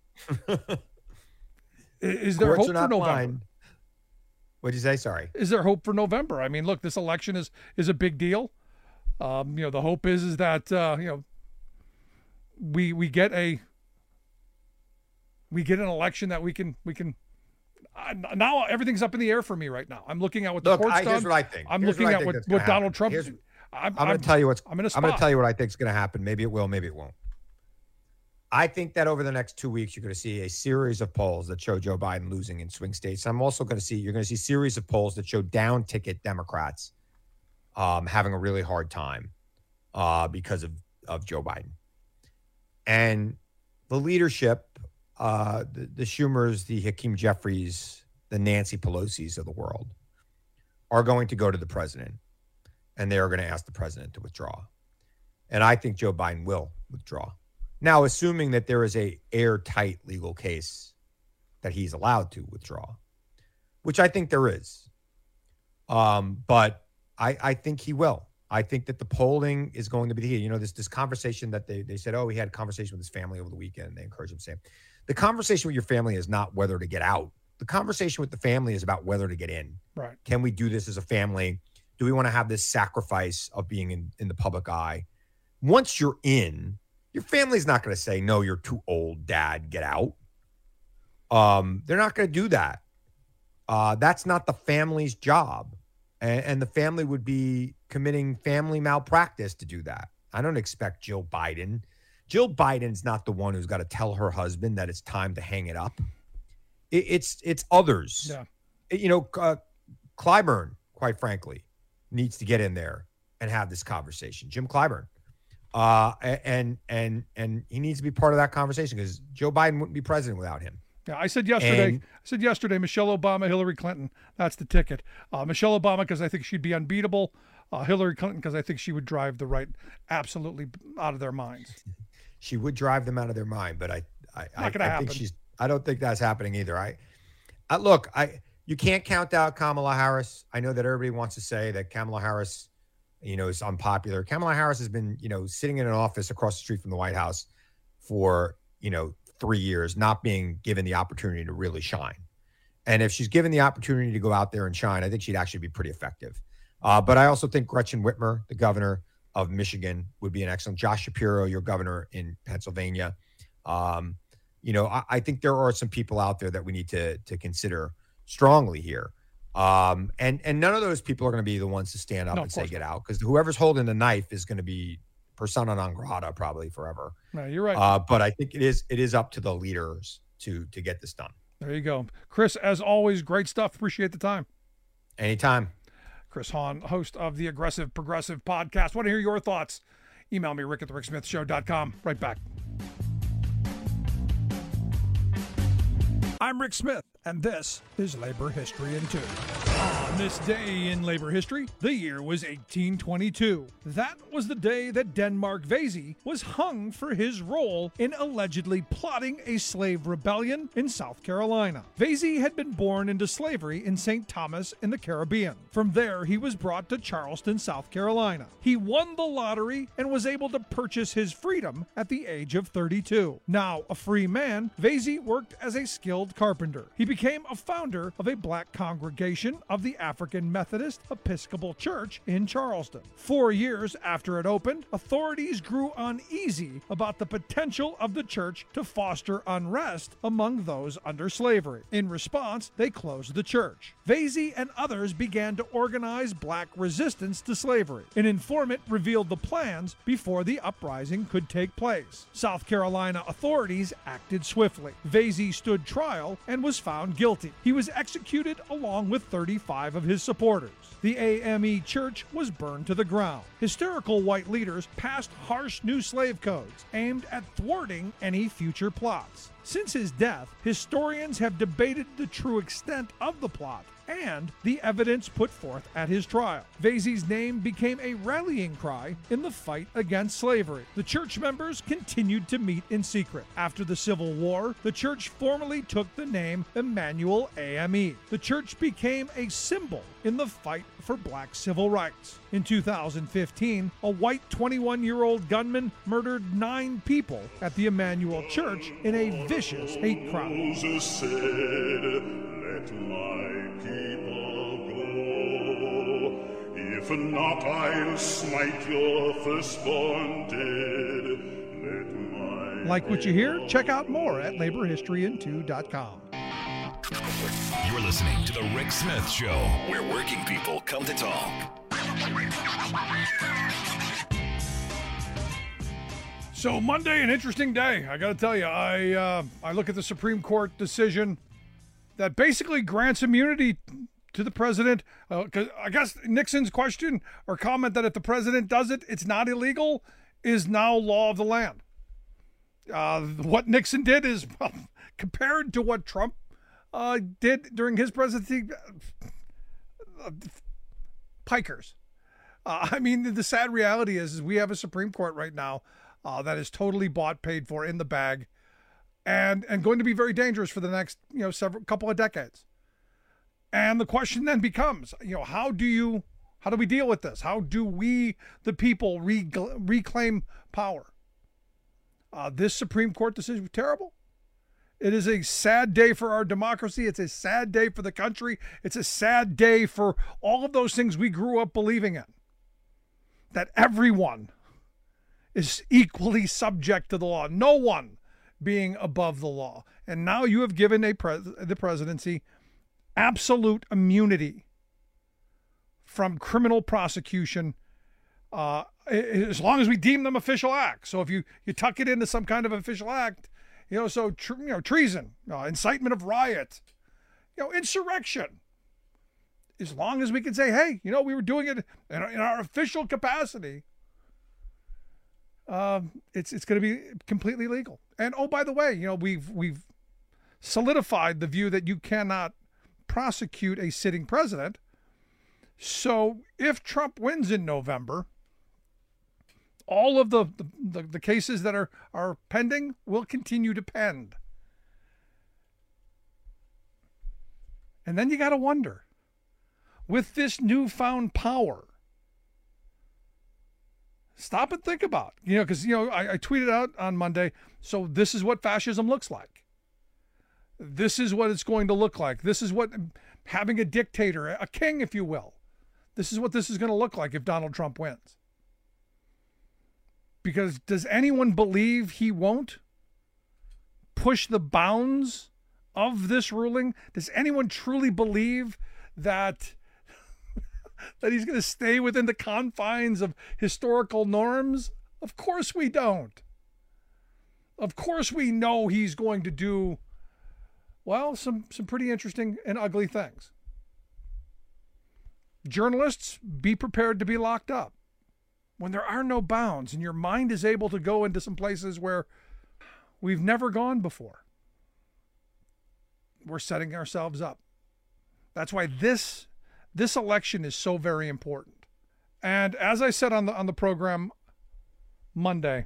Is there Courts hope are for not November? blind. What'd you say? Sorry. Is there hope for November? I mean, look, this election is, is a big deal. Um, you know, the hope is, is that, uh, you know, we, we get a, we get an election that we can, we can, uh, now everything's up in the air for me right now. I'm looking at what the Look, court's I, done. here's what I think. I'm Here's looking what I at think what, that's what gonna Donald happen. Trump. Here's- I'm, I'm going to tell you what's. I'm in a I'm spot. going to tell you what I think is going to happen. Maybe it will. Maybe it won't. I think that over the next two weeks, you're going to see a series of polls that show Joe Biden losing in swing states. I'm also going to see you're going to see a series of polls that show down ticket Democrats um, having a really hard time uh, because of of Joe Biden, and the leadership, uh, the, the Schumers, the Hakeem Jeffries, the Nancy Pelosi's of the world, are going to go to the president. And they are going to ask the president to withdraw. And I think Joe Biden will withdraw. Now, assuming that there is a airtight legal case that he's allowed to withdraw, which I think there is. Um, but I, I think he will. I think that the polling is going to be the key. You know, this this conversation that they, they said, oh, he had a conversation with his family over the weekend. And they encouraged him to say, The conversation with your family is not whether to get out. The conversation with the family is about whether to get in. Right. Can we do this as a family? Do we want to have this sacrifice of being in, in the public eye? Once you're in, your family's not going to say, no, you're too old, Dad, get out. Um, they're not going to do that. Uh, that's not the family's job. And, and the family would be committing family malpractice to do that. I don't expect Jill Biden. Jill Biden's not the one who's got to tell her husband that it's time to hang it up. It, it's it's others. Yeah. It- you know, uh, Clyburn, quite frankly, needs to get in there and have this conversation. Jim Clyburn. Uh, a- and and and he needs to be part of that conversation because Joe Biden wouldn't be president without him. Yeah, I said yesterday, And- I said yesterday, Michelle Obama, Hillary Clinton, that's the ticket. Uh, Michelle Obama, because I think she'd be unbeatable. Uh, Hillary Clinton, because I think she would drive the right absolutely out of their minds. She would drive them out of their mind, but I, I, I, Not gonna I happen. think she's. I don't think that's happening either. I, I look, I you can't count out Kamala Harris. I know that everybody wants to say that Kamala Harris, you know, is unpopular. Kamala Harris has been, you know, sitting in an office across the street from the White House for, you know, three years, not being given the opportunity to really shine. And if she's given the opportunity to go out there and shine, I think she'd actually be pretty effective. Uh, but I also think Gretchen Whitmer, the governor of Michigan, would be an excellent. Josh Shapiro, your governor in Pennsylvania. Um, you know, I, I think there are some people out there that we need to to consider strongly here. Um, and and none of those people are going to be the ones to stand up No, and of say course get out, because whoever's holding the knife is going to be persona non grata probably forever. No, you're right. Uh, but I think it is it is up to the leaders to to get this done. There you go. Chris, as always, great stuff. Appreciate the time. Anytime. Chris Hahn, host of the Aggressive Progressive podcast. Want to hear your thoughts? Email me, rick at the rick smith show dot com. Right back. I'm Rick Smith, and this is Labor History in Two. On this day in labor history, the year was eighteen twenty-two. That was the day that Denmark Vesey was hung for his role in allegedly plotting a slave rebellion in South Carolina. Vesey had been born into slavery in Saint Thomas in the Caribbean. From there, he was brought to Charleston, South Carolina. He won the lottery and was able to purchase his freedom at the age of thirty-two. Now a free man, Vesey worked as a skilled carpenter. He became a founder of a black congregation of the African Methodist Episcopal Church in Charleston. Four years after it opened, authorities grew uneasy about the potential of the church to foster unrest among those under slavery. In response, they closed the church. Vesey and others began to organize black resistance to slavery. An informant revealed the plans before the uprising could take place. South Carolina authorities acted swiftly. Vesey stood trial and was found guilty. He was executed along with thirty-five of his supporters. The A M E Church was burned to the ground. Hysterical white leaders passed harsh new slave codes aimed at thwarting any future plots. Since his death, historians have debated the true extent of the plot and the evidence put forth at his trial. Vesey's name became a rallying cry in the fight against slavery. The church members continued to meet in secret. After the Civil War, the church formally took the name Emmanuel A M E. The church became a symbol in the fight for black civil rights. In two thousand fifteen, a white twenty-one-year-old gunman murdered nine people at the Emmanuel Church in a vicious hate crime. Moses said, let my people go. If not, I'll smite your firstborn dead. Let my Like what you hear? Check out more at labor history in two dot com. You're listening to The Rick Smith Show, where working people come to talk. So Monday, an interesting day. I got to tell you, I uh, I look at the Supreme Court decision that basically grants immunity to the president. Because uh, I guess Nixon's question or comment that if the president does it, it's not illegal, is now law of the land. Uh, what Nixon did is, well, compared to what Trump uh, did during his presidency, uh, pikers. Uh, I mean, the sad reality is, is we have a Supreme Court right now uh, that is totally bought, paid for, in the bag, and and going to be very dangerous for the next, you know, several couple of decades. And the question then becomes, you know, how do you, how do we deal with this? How do we, the people, re- reclaim power? Uh, this Supreme Court decision was terrible. It is a sad day for our democracy. It's a sad day for the country. It's a sad day for all of those things we grew up believing in. That everyone is equally subject to the law. No one being above the law. And now you have given a pres- the presidency absolute immunity from criminal prosecution uh, as long as we deem them official acts. So if you, you tuck it into some kind of official act, you know, so, tr- you know, treason, uh, incitement of riot, you know, insurrection. As long as we can say, hey, you know, we were doing it in our, in our official capacity, um, it's it's going to be completely legal. And oh, by the way, you know, we've we've solidified the view that you cannot prosecute a sitting president. So if Trump wins in November, all of the, the, the, the cases that are, are pending will continue to pend. And then you got to wonder, with this newfound power, stop and think about, you know, because, you know, I, I tweeted out on Monday, so this is what fascism looks like. This is what it's going to look like. This is what having a dictator, a king, if you will, this is what this is going to look like if Donald Trump wins. Because does anyone believe he won't push the bounds of this ruling? Does anyone truly believe that, that he's going to stay within the confines of historical norms? Of course we don't. Of course we know he's going to do, well, some, some pretty interesting and ugly things. Journalists, be prepared to be locked up. When there are no bounds and your mind is able to go into some places where we've never gone before, we're setting ourselves up. That's why this this election is so very important. And as I said on the on the program Monday,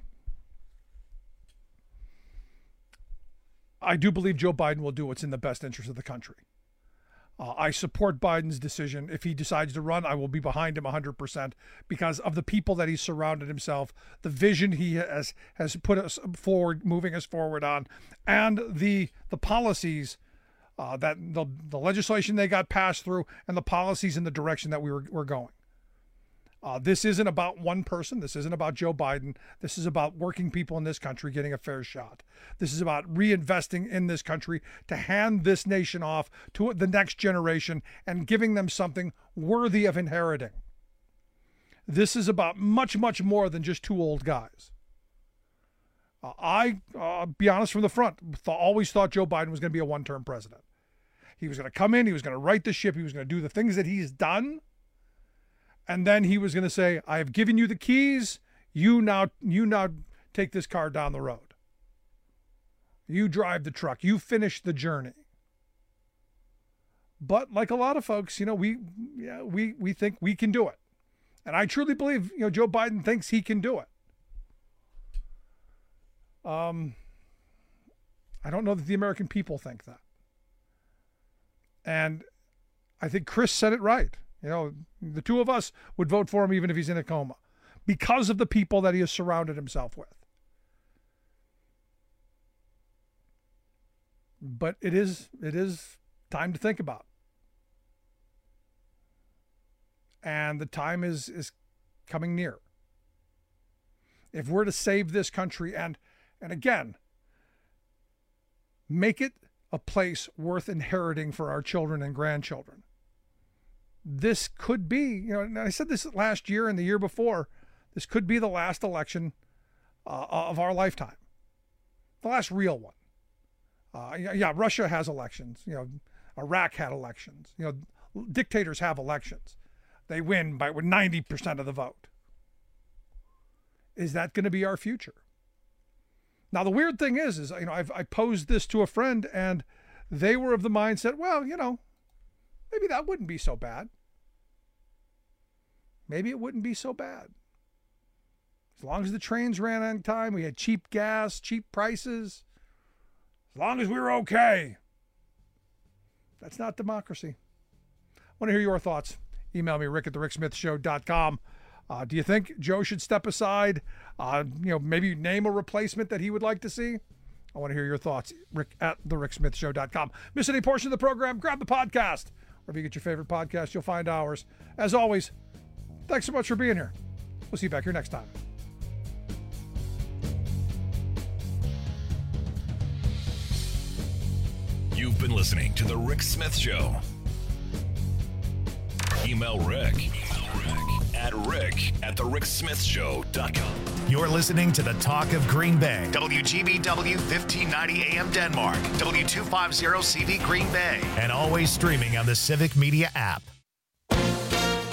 I do believe Joe Biden will do what's in the best interest of the country. Uh, I support Biden's decision. If he decides to run, I will be behind him one hundred percent because of the people that he's surrounded himself, the vision he has has put us forward, moving us forward on, and the the policies uh, that the the legislation they got passed through, and the policies in the direction that we were, were going. Uh, this isn't about one person. This isn't about Joe Biden. This is about working people in this country getting a fair shot. This is about reinvesting in this country to hand this nation off to the next generation and giving them something worthy of inheriting. This is about much, much more than just two old guys. Uh, I, uh, be honest from the front, th- always thought Joe Biden was going to be a one-term president. He was going to come in, he was going to right the ship, he was going to do the things that he's done, and then he was going to say, I have given you the keys, you now, you now take this car down the road. You drive the truck, you finish the journey. But like a lot of folks, you know, we, yeah, we, we think we can do it. And I truly believe, you know, Joe Biden thinks he can do it. Um, I don't know that the American people think that. And I think Chris said it right. You know, the two of us would vote for him even if he's in a coma because of the people that he has surrounded himself with. But it is, it is time to think about. And the time is, is coming near. If we're to save this country and, and again, make it a place worth inheriting for our children and grandchildren. This could be, you know, and I said this last year and the year before, this could be the last election uh, of our lifetime. The last real one. Uh, yeah, Russia has elections. You know, Iraq had elections. You know, dictators have elections. They win by ninety percent of the vote. Is that going to be our future? Now, the weird thing is, is, you know, I've, I posed this to a friend and they were of the mindset, well, you know, maybe that wouldn't be so bad. Maybe it wouldn't be so bad. As long as the trains ran on time, we had cheap gas, cheap prices, as long as we were okay. That's not democracy. I want to hear your thoughts. Email me, rick at the rick smith show dot com. Uh, do you think Joe should step aside, uh, you know, maybe name a replacement that he would like to see? I want to hear your thoughts. Rick at the rick smith show dot com. Miss any portion of the program, grab the podcast. Wherever you get your favorite podcast, you'll find ours. As always, thanks so much for being here. We'll see you back here next time. You've been listening to The Rick Smith Show. Email Rick, Email Rick at rick at the rick smith show dot com. You're listening to the Talk of Green Bay. W G B W fifteen ninety A M Denmark. W two fifty C V Green Bay. And always streaming on the Civic Media app.